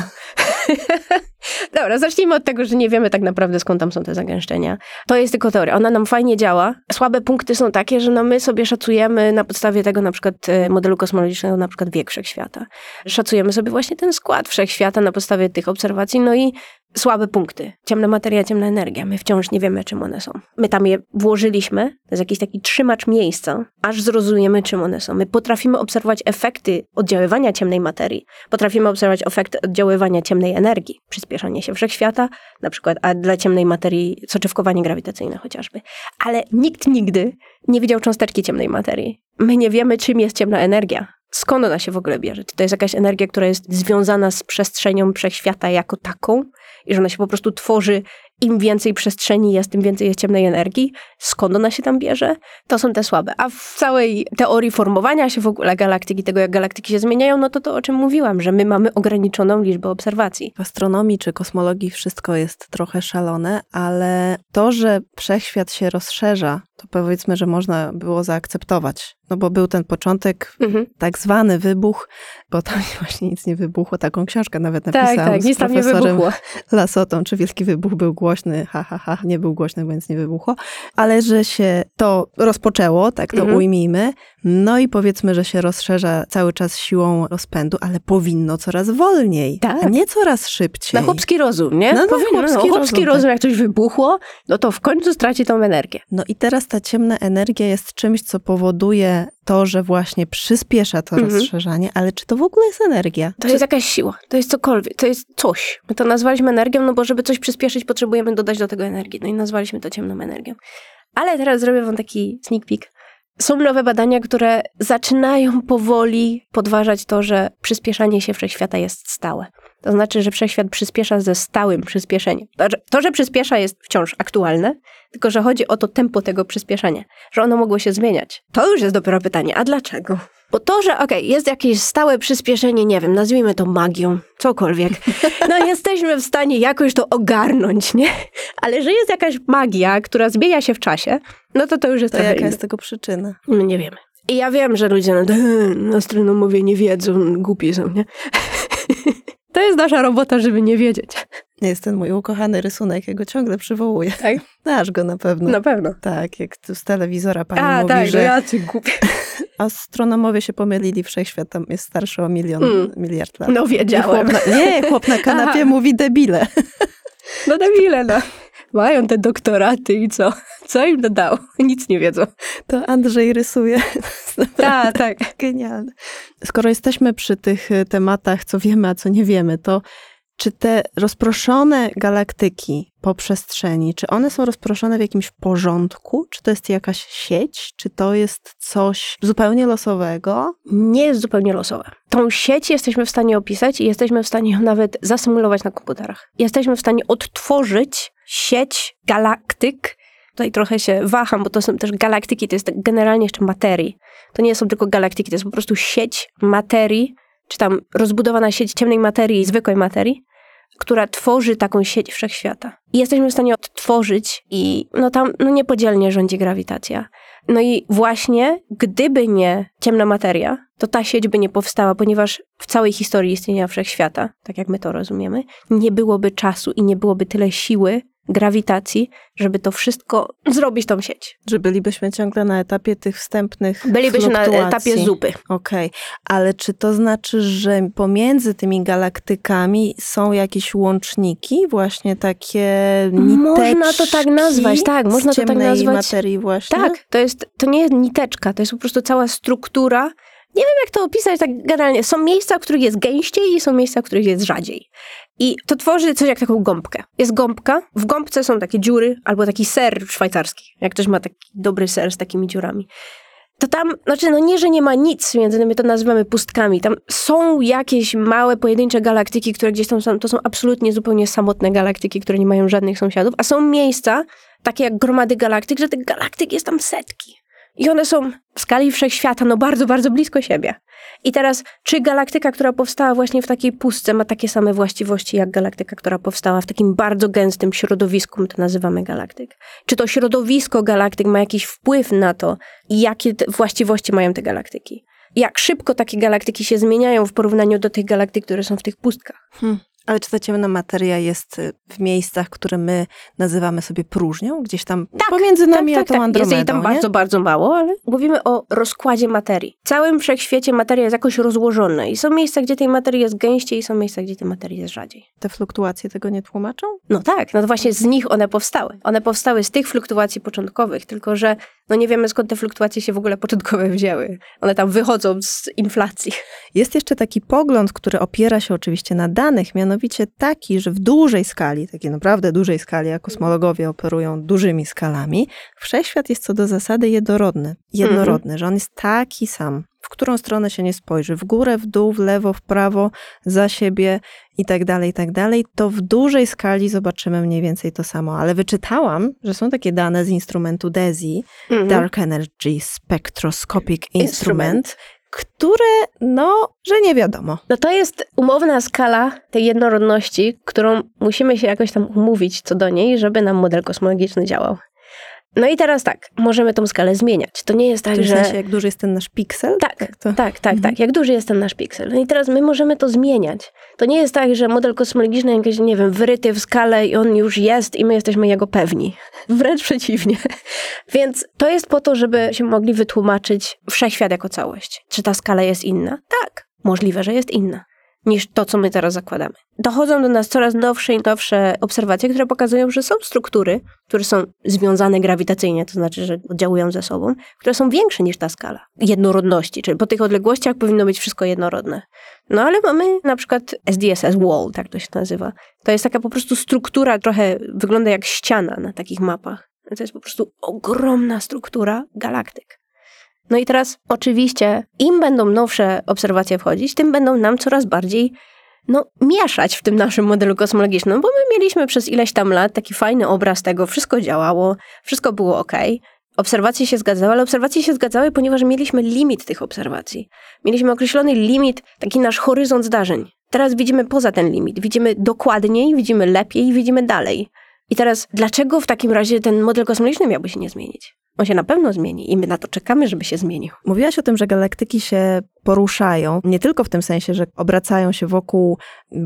Speaker 1: Dobra, zacznijmy od tego, że nie wiemy tak naprawdę, skąd tam są te zagęszczenia. To jest tylko teoria. Ona nam fajnie działa. Słabe punkty są takie, że my sobie szacujemy na podstawie tego na przykład modelu kosmologicznego, na przykład wiek wszechświata. Szacujemy sobie właśnie ten skład wszechświata na podstawie tych obserwacji, i słabe punkty. Ciemna materia, ciemna energia. My wciąż nie wiemy, czym one są. My tam je włożyliśmy, to jest jakiś taki trzymacz miejsca, aż zrozumiemy, czym one są. My potrafimy obserwować efekty oddziaływania ciemnej materii. Potrafimy obserwować efekty oddziaływania ciemnej energii. Przyspieszanie się wszechświata, na przykład, a dla ciemnej materii soczewkowanie grawitacyjne chociażby. Ale nikt nigdy nie widział cząsteczki ciemnej materii. My nie wiemy, czym jest ciemna energia. Skąd ona się w ogóle bierze? Czy to jest jakaś energia, która jest związana z przestrzenią wszechświata jako taką i że ona się po prostu tworzy, im więcej przestrzeni jest, tym więcej jest ciemnej energii? Skąd ona się tam bierze? To są te słabe. A w całej teorii formowania się w ogóle galaktyki, tego jak galaktyki się zmieniają, to o czym mówiłam, że my mamy ograniczoną liczbę obserwacji.
Speaker 3: W astronomii czy kosmologii wszystko jest trochę szalone, ale to, że wszechświat się rozszerza, to powiedzmy, że można było zaakceptować. Bo był ten początek, tak zwany wybuch, bo tam właśnie nic nie wybuchło. Taką książkę nawet napisałam
Speaker 1: tak, nic
Speaker 3: z
Speaker 1: tam nie
Speaker 3: profesorem
Speaker 1: wybuchło.
Speaker 3: Lasotą, czy wielki wybuch był głośny, nie był głośny, więc nie wybuchło. Ale że się to rozpoczęło, tak to ujmijmy, i powiedzmy, że się rozszerza cały czas siłą rozpędu, ale powinno coraz wolniej, a nie coraz szybciej.
Speaker 1: Na chłopski rozum, nie? Chłopski rozum, jak coś wybuchło, to w końcu straci tą energię.
Speaker 3: I teraz ta ciemna energia jest czymś, co powoduje to, że właśnie przyspiesza to rozszerzanie, ale czy to w ogóle jest energia?
Speaker 1: To jest jakaś siła, to jest cokolwiek, to jest coś. My to nazwaliśmy energią, bo żeby coś przyspieszyć, potrzebujemy dodać do tego energii. I nazwaliśmy to ciemną energią. Ale teraz zrobię wam taki sneak peek. Są nowe badania, które zaczynają powoli podważać to, że przyspieszanie się wszechświata jest stałe. To znaczy, że wszechświat przyspiesza ze stałym przyspieszeniem. To, że przyspiesza, jest wciąż aktualne, tylko że chodzi o to tempo tego przyspieszenia, że ono mogło się zmieniać. To już jest dopiero pytanie, a dlaczego? Bo to, że jest jakieś stałe przyspieszenie, nie wiem, nazwijmy to magią, cokolwiek, jesteśmy w stanie jakoś to ogarnąć, nie? Ale że jest jakaś magia, która zmienia się w czasie, to już jest
Speaker 3: to
Speaker 1: trochę
Speaker 3: jaka
Speaker 1: inne.
Speaker 3: jest tego przyczyna?
Speaker 1: My nie wiemy. I ja wiem, że ludzie astronomowie nie wiedzą, głupi są, nie? To jest nasza robota, żeby nie wiedzieć.
Speaker 3: Jest ten mój ukochany rysunek, ja go ciągle przywołuję.
Speaker 1: Tak?
Speaker 3: Znasz go na pewno.
Speaker 1: Na pewno.
Speaker 3: Tak, jak tu z telewizora pani mówi,
Speaker 1: tak,
Speaker 3: że
Speaker 1: ja cię głupie.
Speaker 3: astronomowie się pomylili, wszechświat tam jest starszy o miliard lat.
Speaker 1: No wiedziałem.
Speaker 3: Chłop na kanapie mówi debile.
Speaker 1: No debile, no. Mają te doktoraty i co? Co im dodało? Nic nie wiedzą.
Speaker 3: To Andrzej rysuje.
Speaker 1: Tak.
Speaker 3: Genialne. Skoro jesteśmy przy tych tematach, co wiemy, a co nie wiemy, to czy te rozproszone galaktyki po przestrzeni, czy one są rozproszone w jakimś porządku? Czy to jest jakaś sieć? Czy to jest coś zupełnie losowego?
Speaker 1: Nie jest zupełnie losowe. Tą sieć jesteśmy w stanie opisać i jesteśmy w stanie ją nawet zasymulować na komputerach. Jesteśmy w stanie odtworzyć sieć galaktyk. Tutaj trochę się waham, bo to są też galaktyki, to jest generalnie jeszcze materii. To nie są tylko galaktyki, to jest po prostu sieć materii, czy tam rozbudowana sieć ciemnej materii i zwykłej materii, która tworzy taką sieć wszechświata. I jesteśmy w stanie odtworzyć i tam niepodzielnie rządzi grawitacja. No i właśnie, gdyby nie ciemna materia, to ta sieć by nie powstała, ponieważ w całej historii istnienia wszechświata, tak jak my to rozumiemy, nie byłoby czasu i nie byłoby tyle siły, grawitacji, żeby to wszystko zrobić tą sieć.
Speaker 3: Że bylibyśmy ciągle na etapie tych wstępnych
Speaker 1: Bylibyśmy
Speaker 3: fluktuacji.
Speaker 1: na etapie zupy.
Speaker 3: Okej, ale czy to znaczy, że pomiędzy tymi galaktykami są jakieś łączniki, właśnie takie niteczki?
Speaker 1: Można to tak nazwać, tak. Można to tak nazwać.
Speaker 3: Materii właśnie?
Speaker 1: Tak, to nie jest niteczka, to jest po prostu cała struktura. Nie wiem, jak to opisać tak generalnie. Są miejsca, w których jest gęściej i są miejsca, w których jest rzadziej. I to tworzy coś jak taką gąbkę. Jest gąbka, w gąbce są takie dziury, albo taki ser szwajcarski. Jak ktoś ma taki dobry ser z takimi dziurami. To tam, nie, że nie ma nic, między innymi to nazywamy pustkami. Tam są jakieś małe, pojedyncze galaktyki, które gdzieś tam są, to są absolutnie zupełnie samotne galaktyki, które nie mają żadnych sąsiadów, a są miejsca, takie jak gromady galaktyk, że tych galaktyk jest tam setki. I one są w skali wszechświata, bardzo, bardzo blisko siebie. I teraz, czy galaktyka, która powstała właśnie w takiej pustce, ma takie same właściwości jak galaktyka, która powstała w takim bardzo gęstym środowisku, my to nazywamy galaktyk. Czy to środowisko galaktyk ma jakiś wpływ na to, jakie właściwości mają te galaktyki? Jak szybko takie galaktyki się zmieniają w porównaniu do tych galaktyk, które są w tych pustkach?
Speaker 3: Ale czy ta ciemna materia jest w miejscach, które my nazywamy sobie próżnią? Gdzieś tam pomiędzy nami a tą Andromedą,
Speaker 1: jest jej tam bardzo, bardzo mało, ale mówimy o rozkładzie materii. W całym wszechświecie materia jest jakoś rozłożona i są miejsca, gdzie tej materii jest gęściej i są miejsca, gdzie tej materii jest rzadziej.
Speaker 3: Te fluktuacje tego nie tłumaczą?
Speaker 1: No tak, to właśnie z nich one powstały. One powstały z tych fluktuacji początkowych, tylko że nie wiemy, skąd te fluktuacje się w ogóle początkowe wzięły. One tam wychodzą z inflacji.
Speaker 3: Jest jeszcze taki pogląd, który opiera się oczywiście na danych, mianowicie taki, że w dużej skali, takiej naprawdę dużej skali, a kosmologowie operują dużymi skalami, wszechświat jest co do zasady jednorodny, że on jest taki sam, w którą stronę się nie spojrzy, w górę, w dół, w lewo, w prawo, za siebie i tak dalej, to w dużej skali zobaczymy mniej więcej to samo. Ale wyczytałam, że są takie dane z instrumentu DESI, Dark Energy Spectroscopic Instrument, które, że nie wiadomo.
Speaker 1: To jest umowna skala tej jednorodności, którą musimy się jakoś tam umówić co do niej, żeby nam model kosmologiczny działał. No i teraz tak, możemy tą skalę zmieniać. To nie jest tak,
Speaker 3: w sensie, jak duży jest ten nasz piksel?
Speaker 1: Tak. Jak duży jest ten nasz piksel. No i teraz my możemy to zmieniać. To nie jest tak, że model kosmologiczny jakiś, wyryty w skalę i on już jest i my jesteśmy jego pewni. Wręcz przeciwnie. Więc to jest po to, żeby się mogli wytłumaczyć wszechświat jako całość. Czy ta skala jest inna? Tak, możliwe, że jest inna niż to, co my teraz zakładamy. Dochodzą do nas coraz nowsze i nowsze obserwacje, które pokazują, że są struktury, które są związane grawitacyjnie, to znaczy, że oddziałują ze sobą, które są większe niż ta skala jednorodności, czyli po tych odległościach powinno być wszystko jednorodne. Ale mamy na przykład SDSS Wall, tak to się nazywa. To jest taka po prostu struktura, trochę wygląda jak ściana na takich mapach. To jest po prostu ogromna struktura galaktyk. No i teraz oczywiście im będą nowsze obserwacje wchodzić, tym będą nam coraz bardziej mieszać w tym naszym modelu kosmologicznym, bo my mieliśmy przez ileś tam lat taki fajny obraz tego, wszystko działało, wszystko było okej. Obserwacje się zgadzały, ale obserwacje się zgadzały, ponieważ mieliśmy limit tych obserwacji. Mieliśmy określony limit, taki nasz horyzont zdarzeń. Teraz widzimy poza ten limit, widzimy dokładniej, widzimy lepiej, widzimy dalej. I teraz, dlaczego w takim razie ten model kosmologiczny miałby się nie zmienić? On się na pewno zmieni i my na to czekamy, żeby się zmienił.
Speaker 3: Mówiłaś o tym, że galaktyki się poruszają, nie tylko w tym sensie, że obracają się wokół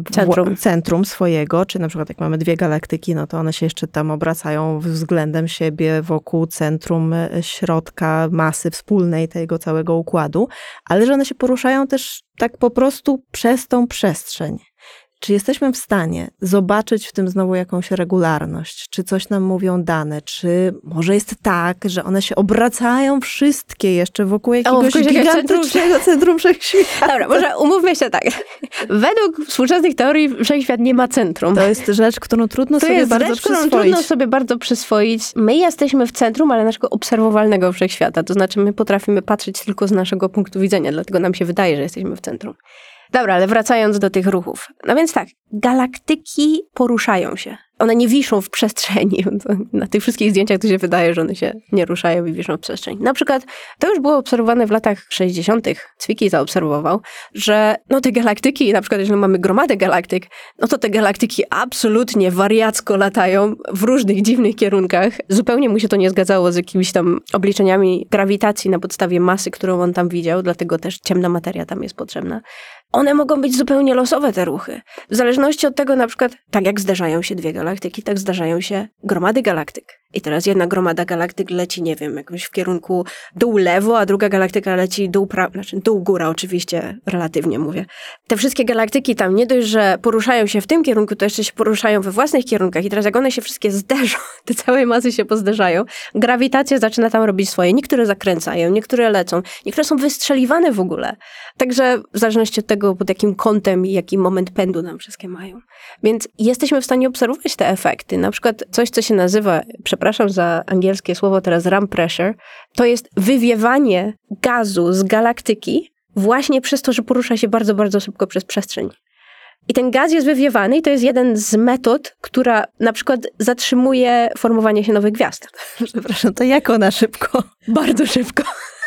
Speaker 3: centrum swojego, czy na przykład jak mamy dwie galaktyki, no to one się jeszcze tam obracają względem siebie wokół centrum środka masy wspólnej tego całego układu, ale że one się poruszają też tak po prostu przez tą przestrzeń. Czy jesteśmy w stanie zobaczyć w tym znowu jakąś regularność? Czy coś nam mówią dane? Czy może jest tak, że one się obracają wszystkie jeszcze wokół jakiegoś gigantycznego centrum wszechświata?
Speaker 1: Dobra, może umówmy się tak. Według współczesnych teorii wszechświat nie ma centrum.
Speaker 3: To jest rzecz, którą trudno sobie bardzo przyswoić.
Speaker 1: Trudno sobie bardzo przyswoić. My jesteśmy w centrum, ale naszego obserwowalnego wszechświata. To znaczy my potrafimy patrzeć tylko z naszego punktu widzenia, dlatego nam się wydaje, że jesteśmy w centrum. Dobra, ale wracając do tych ruchów. No więc tak, galaktyki poruszają się. One nie wiszą w przestrzeni. Na tych wszystkich zdjęciach to się wydaje, że one się nie ruszają i wiszą w przestrzeni. Na przykład to już było obserwowane w latach 60. Zwicky zaobserwował, że no te galaktyki, na przykład jeżeli mamy gromadę galaktyk, no to te galaktyki absolutnie wariacko latają w różnych dziwnych kierunkach. Zupełnie mu się to nie zgadzało z jakimiś tam obliczeniami grawitacji na podstawie masy, którą on tam widział, dlatego też ciemna materia tam jest potrzebna. One mogą być zupełnie losowe, te ruchy. W zależności od tego, na przykład, tak jak zderzają się dwie galaktyki, tak zdarzają się gromady galaktyk. I teraz jedna gromada galaktyk leci, nie wiem, jakoś w kierunku dół-lewo, a druga galaktyka leci dół-góra, oczywiście, relatywnie mówię. Te wszystkie galaktyki tam nie dość, że poruszają się w tym kierunku, to jeszcze się poruszają we własnych kierunkach. I teraz jak one się wszystkie zderzą, te całe masy się pozderzają, grawitacja zaczyna tam robić swoje. Niektóre zakręcają, niektóre lecą, niektóre są wystrzeliwane w ogóle. Także w zależności od tego, pod jakim kątem i jaki moment pędu nam wszystkie mają. Więc jesteśmy w stanie obserwować te efekty. Na przykład coś, co się nazywa, przepraszam za angielskie słowo teraz, ramp pressure, to jest wywiewanie gazu z galaktyki właśnie przez to, że porusza się bardzo, bardzo szybko przez przestrzeń. I ten gaz jest wywiewany i to jest jeden z metod, która na przykład zatrzymuje formowanie się nowych gwiazd.
Speaker 3: Przepraszam, to jak ona szybko?
Speaker 1: Bardzo szybko.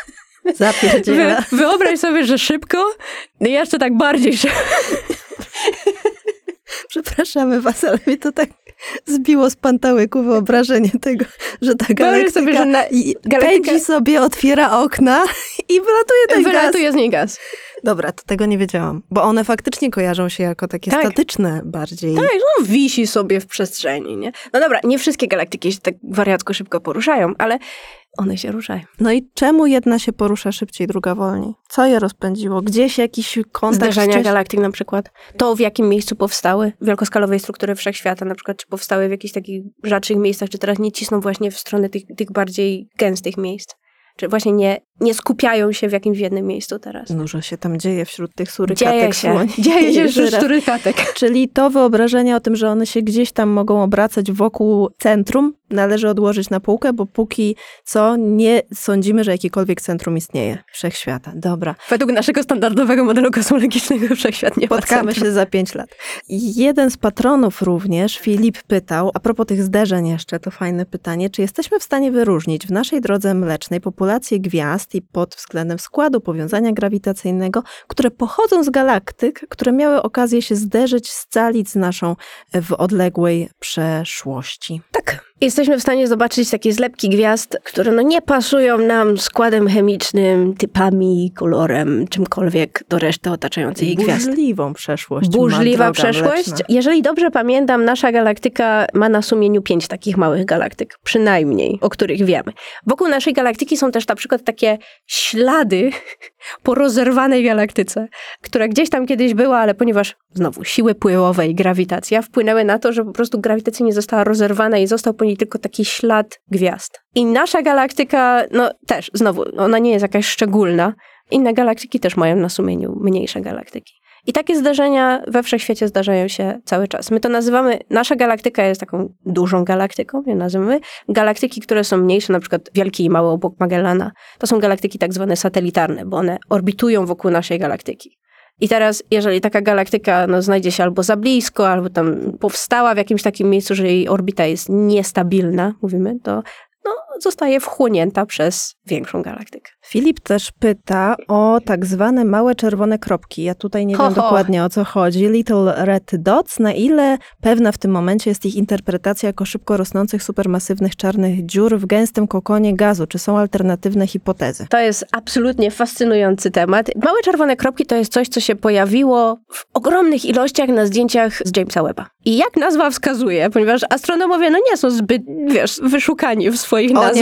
Speaker 3: Zapierdziela.
Speaker 1: Wyobraź sobie, że szybko, no i jeszcze tak bardziej szybko.
Speaker 3: Przepraszamy was, ale mnie to tak zbiło z pantałyku wyobrażenie tego, że ta galaktyka pędzi sobie, otwiera okna i wylatuje ten gaz.
Speaker 1: Wylatuje z niej gaz.
Speaker 3: Dobra, to tego nie wiedziałam, bo one faktycznie kojarzą się jako takie statyczne bardziej.
Speaker 1: Tak, no wisi sobie w przestrzeni, nie? No dobra, nie wszystkie galaktyki się tak wariacko szybko poruszają, ale one się ruszają.
Speaker 3: No i czemu jedna się porusza szybciej, druga wolniej? Co je rozpędziło? Gdzieś jakiś kontakt?
Speaker 1: Zderzenia galaktyk na przykład. To w jakim miejscu powstały wielkoskalowej struktury wszechświata, na przykład czy powstały w jakichś takich rzadszych miejscach, czy teraz nie cisną właśnie w stronę tych bardziej gęstych miejsc. Czy właśnie nie skupiają się w jakimś jednym miejscu teraz.
Speaker 3: Dużo się tam dzieje wśród tych surykatek.
Speaker 1: Dzieje się wśród surykatek.
Speaker 3: Czyli to wyobrażenie o tym, że one się gdzieś tam mogą obracać wokół centrum, należy odłożyć na półkę, bo póki co nie sądzimy, że jakiekolwiek centrum istnieje wszechświata. Dobra.
Speaker 1: Według naszego standardowego modelu kosmologicznego wszechświat nie ma
Speaker 3: Spotkamy się za 5 lat. Jeden z patronów również, Filip, pytał, a propos tych zderzeń jeszcze, to fajne pytanie, czy jesteśmy w stanie wyróżnić w naszej drodze mlecznej populację gwiazd i pod względem składu powiązania grawitacyjnego, które pochodzą z galaktyk, które miały okazję się zderzyć, scalić z naszą w odległej przeszłości.
Speaker 1: Tak. Jesteśmy w stanie zobaczyć takie zlepki gwiazd, które nie pasują nam składem chemicznym, typami, kolorem, czymkolwiek do reszty otaczającej ich gwiazd.
Speaker 3: Burzliwą przeszłość.
Speaker 1: Burzliwa przeszłość. Mleczna. Jeżeli dobrze pamiętam, nasza galaktyka ma na sumieniu 5 takich małych galaktyk, przynajmniej, o których wiemy. Wokół naszej galaktyki są też na przykład takie ślady po rozerwanej galaktyce, która gdzieś tam kiedyś była, ale ponieważ znowu siły pływowe i grawitacja wpłynęły na to, że po prostu grawitacja nie została rozerwana i został po niej tylko taki ślad gwiazd. I nasza galaktyka, też, znowu, ona nie jest jakaś szczególna. Inne galaktyki też mają na sumieniu mniejsze galaktyki. I takie zdarzenia we wszechświecie zdarzają się cały czas. My to nazywamy, nasza galaktyka jest taką dużą galaktyką, je nazywamy. Galaktyki, które są mniejsze, na przykład Wielki i Mały obłok Magellana, to są galaktyki tak zwane satelitarne, bo one orbitują wokół naszej galaktyki. I teraz, jeżeli taka galaktyka znajdzie się albo za blisko, albo tam powstała w jakimś takim miejscu, że jej orbita jest niestabilna, mówimy, to zostaje wchłonięta przez większą galaktykę.
Speaker 3: Filip też pyta o tak zwane małe czerwone kropki. Ja tutaj nie wiem dokładnie, o co chodzi. Little red dots. Na ile pewna w tym momencie jest ich interpretacja jako szybko rosnących, supermasywnych czarnych dziur w gęstym kokonie gazu? Czy są alternatywne hipotezy?
Speaker 1: To jest absolutnie fascynujący temat. Małe czerwone kropki to jest coś, co się pojawiło w ogromnych ilościach na zdjęciach z Jamesa Webba. I jak nazwa wskazuje, ponieważ astronomowie nie są zbyt, wyszukani w swoich nazwach.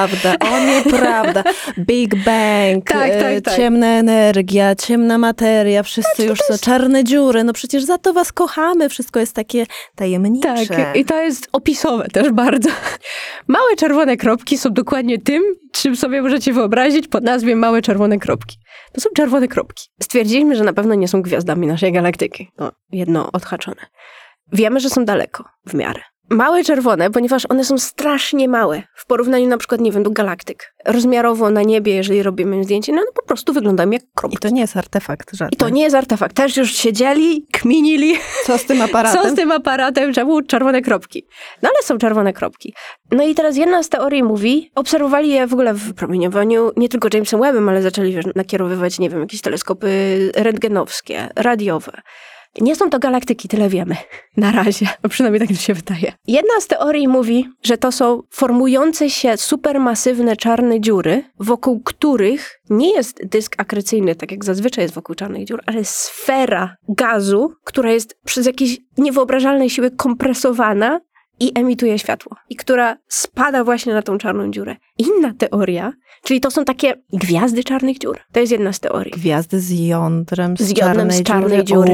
Speaker 3: Nieprawda. Big Bang,
Speaker 1: tak.
Speaker 3: Ciemna energia, ciemna materia, wszyscy już są czarne dziury. No przecież za to was kochamy, wszystko jest takie tajemnicze.
Speaker 1: Tak, i to jest opisowe też bardzo. Małe czerwone kropki są dokładnie tym, czym sobie możecie wyobrazić pod nazwie małe czerwone kropki. To są czerwone kropki. Stwierdziliśmy, że na pewno nie są gwiazdami naszej galaktyki. Jedno odhaczone. Wiemy, że są daleko, w miarę. Małe czerwone, ponieważ one są strasznie małe w porównaniu na przykład, do galaktyk. Rozmiarowo na niebie, jeżeli robimy zdjęcie, po prostu wyglądają jak kropki.
Speaker 3: I to nie jest artefakt żaden.
Speaker 1: I to nie jest artefakt. Też już siedzieli, kminili.
Speaker 3: Co z tym aparatem?
Speaker 1: Co z tym aparatem? Czemu czerwone kropki? Ale są czerwone kropki. I teraz jedna z teorii mówi, obserwowali je w ogóle w promieniowaniu nie tylko Jamesem Webbem, ale zaczęli nakierowywać, jakieś teleskopy rentgenowskie, radiowe. Nie są to galaktyki, tyle wiemy. Na razie. Przynajmniej tak mi się wydaje. Jedna z teorii mówi, że to są formujące się supermasywne czarne dziury, wokół których nie jest dysk akrecyjny, tak jak zazwyczaj jest wokół czarnych dziur, ale sfera gazu, która jest przez jakieś niewyobrażalne siły kompresowana i emituje światło. I która spada właśnie na tą czarną dziurę. Inna teoria, czyli to są takie gwiazdy czarnych dziur. To jest jedna z teorii.
Speaker 3: Gwiazdy z jądrem z
Speaker 1: czarnej dziury.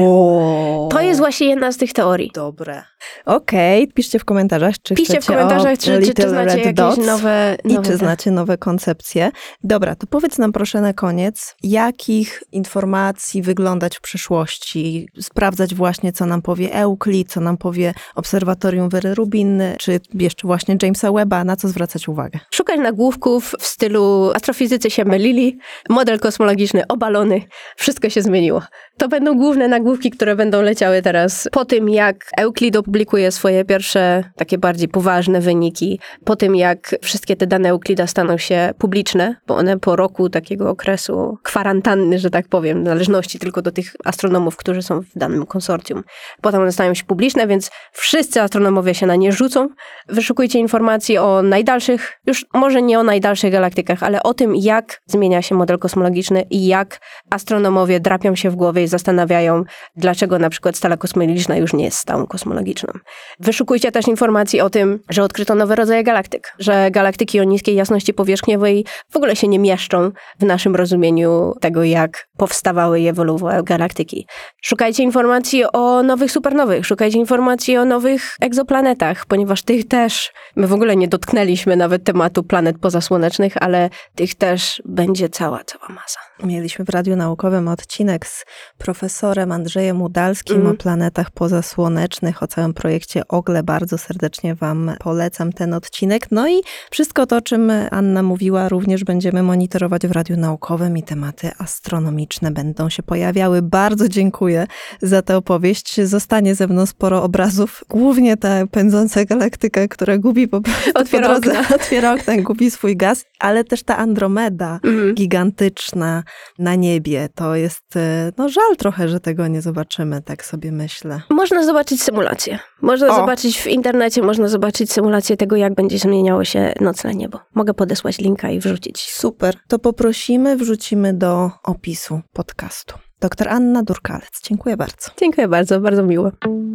Speaker 1: To jest właśnie jedna z tych teorii.
Speaker 3: Dobre. Okej, piszcie w komentarzach, czy
Speaker 1: Piszcie w komentarzach, czy znacie jakieś nowe...
Speaker 3: I czy znacie nowe koncepcje. Dobra, to powiedz nam proszę na koniec, jakich informacji wyglądać w przyszłości, sprawdzać właśnie, co nam powie Euclid, co nam powie Obserwatorium Very Rubin, czy jeszcze właśnie Jamesa Webba, na co zwracać uwagę?
Speaker 1: Szukać nagłówków w stylu astrofizycy się mylili, model kosmologiczny obalony, wszystko się zmieniło. To będą główne nagłówki, które będą leciały teraz po tym, jak Euclid opublikuje swoje pierwsze, takie bardziej poważne wyniki, po tym, jak wszystkie te dane Euclida staną się publiczne, bo one po roku takiego okresu kwarantanny, że tak powiem, należności tylko do tych astronomów, którzy są w danym konsorcjum. Potem one stają się publiczne, więc wszyscy astronomowie się na nie rzucą. Wyszukujcie informacji o najdalszych, już może nie o najdalszych galaktykach, ale o tym, jak zmienia się model kosmologiczny i jak astronomowie drapią się w głowie i zastanawiają, dlaczego na przykład stala kosmologiczna już nie jest stałą kosmologiczną. Wyszukujcie też informacji o tym, że odkryto nowe rodzaje galaktyk, że galaktyki o niskiej jasności powierzchniowej w ogóle się nie mieszczą w naszym rozumieniu tego, jak powstawały i ewoluowały galaktyki. Szukajcie informacji o nowych supernowych, szukajcie informacji o nowych egzoplanetach, ponieważ tych też, my w ogóle nie dotknęliśmy nawet tematu planet pozasłonecznych, ale tych też będzie cała masa.
Speaker 3: Mieliśmy w Radiu Naukowym odcinek z profesorem Andrzejem Udalskim o planetach pozasłonecznych, o całym projekcie OGLE. Bardzo serdecznie wam polecam ten odcinek. No i wszystko to, o czym Anna mówiła, również będziemy monitorować w Radiu Naukowym i tematy astronomiczne będą się pojawiały. Bardzo dziękuję za tę opowieść. Zostanie ze mną sporo obrazów. Głównie ta pędząca galaktyka, która gubi po prostu otwiera okna, gubi swój gaz, ale też ta Andromeda gigantyczna na niebie. To jest żal trochę, że tego nie zobaczymy, tak sobie myślę.
Speaker 1: Można zobaczyć symulację. Można zobaczyć w internecie, można zobaczyć symulację tego, jak będzie zmieniało się nocne niebo. Mogę podesłać linka i wrzucić.
Speaker 3: Super. To wrzucimy do opisu podcastu. Dr. Anna Durkalec. Dziękuję bardzo.
Speaker 1: Dziękuję bardzo, bardzo miło.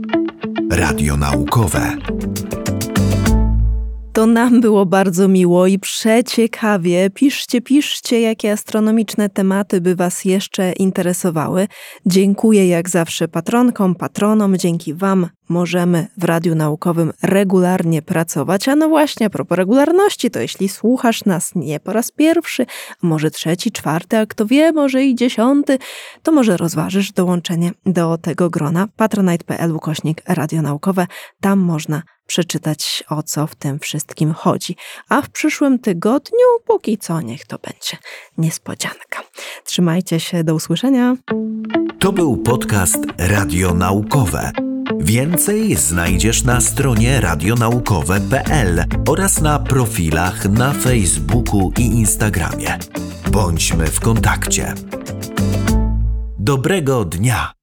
Speaker 2: Radio Naukowe.
Speaker 3: To nam było bardzo miło i przeciekawie. Piszcie, jakie astronomiczne tematy by was jeszcze interesowały. Dziękuję jak zawsze patronkom, patronom. Dzięki wam możemy w Radiu Naukowym regularnie pracować. A no właśnie, a propos regularności, to jeśli słuchasz nas nie po raz pierwszy, może 3., 4., a kto wie, może i 10., to może rozważysz dołączenie do tego grona. patronite.pl/Radio Naukowe. Tam można przeczytać, o co w tym wszystkim chodzi. A w przyszłym tygodniu, póki co, niech to będzie niespodzianka. Trzymajcie się, do usłyszenia.
Speaker 2: To był podcast Radio Naukowe. Więcej znajdziesz na stronie radionaukowe.pl oraz na profilach na Facebooku i Instagramie. Bądźmy w kontakcie. Dobrego dnia!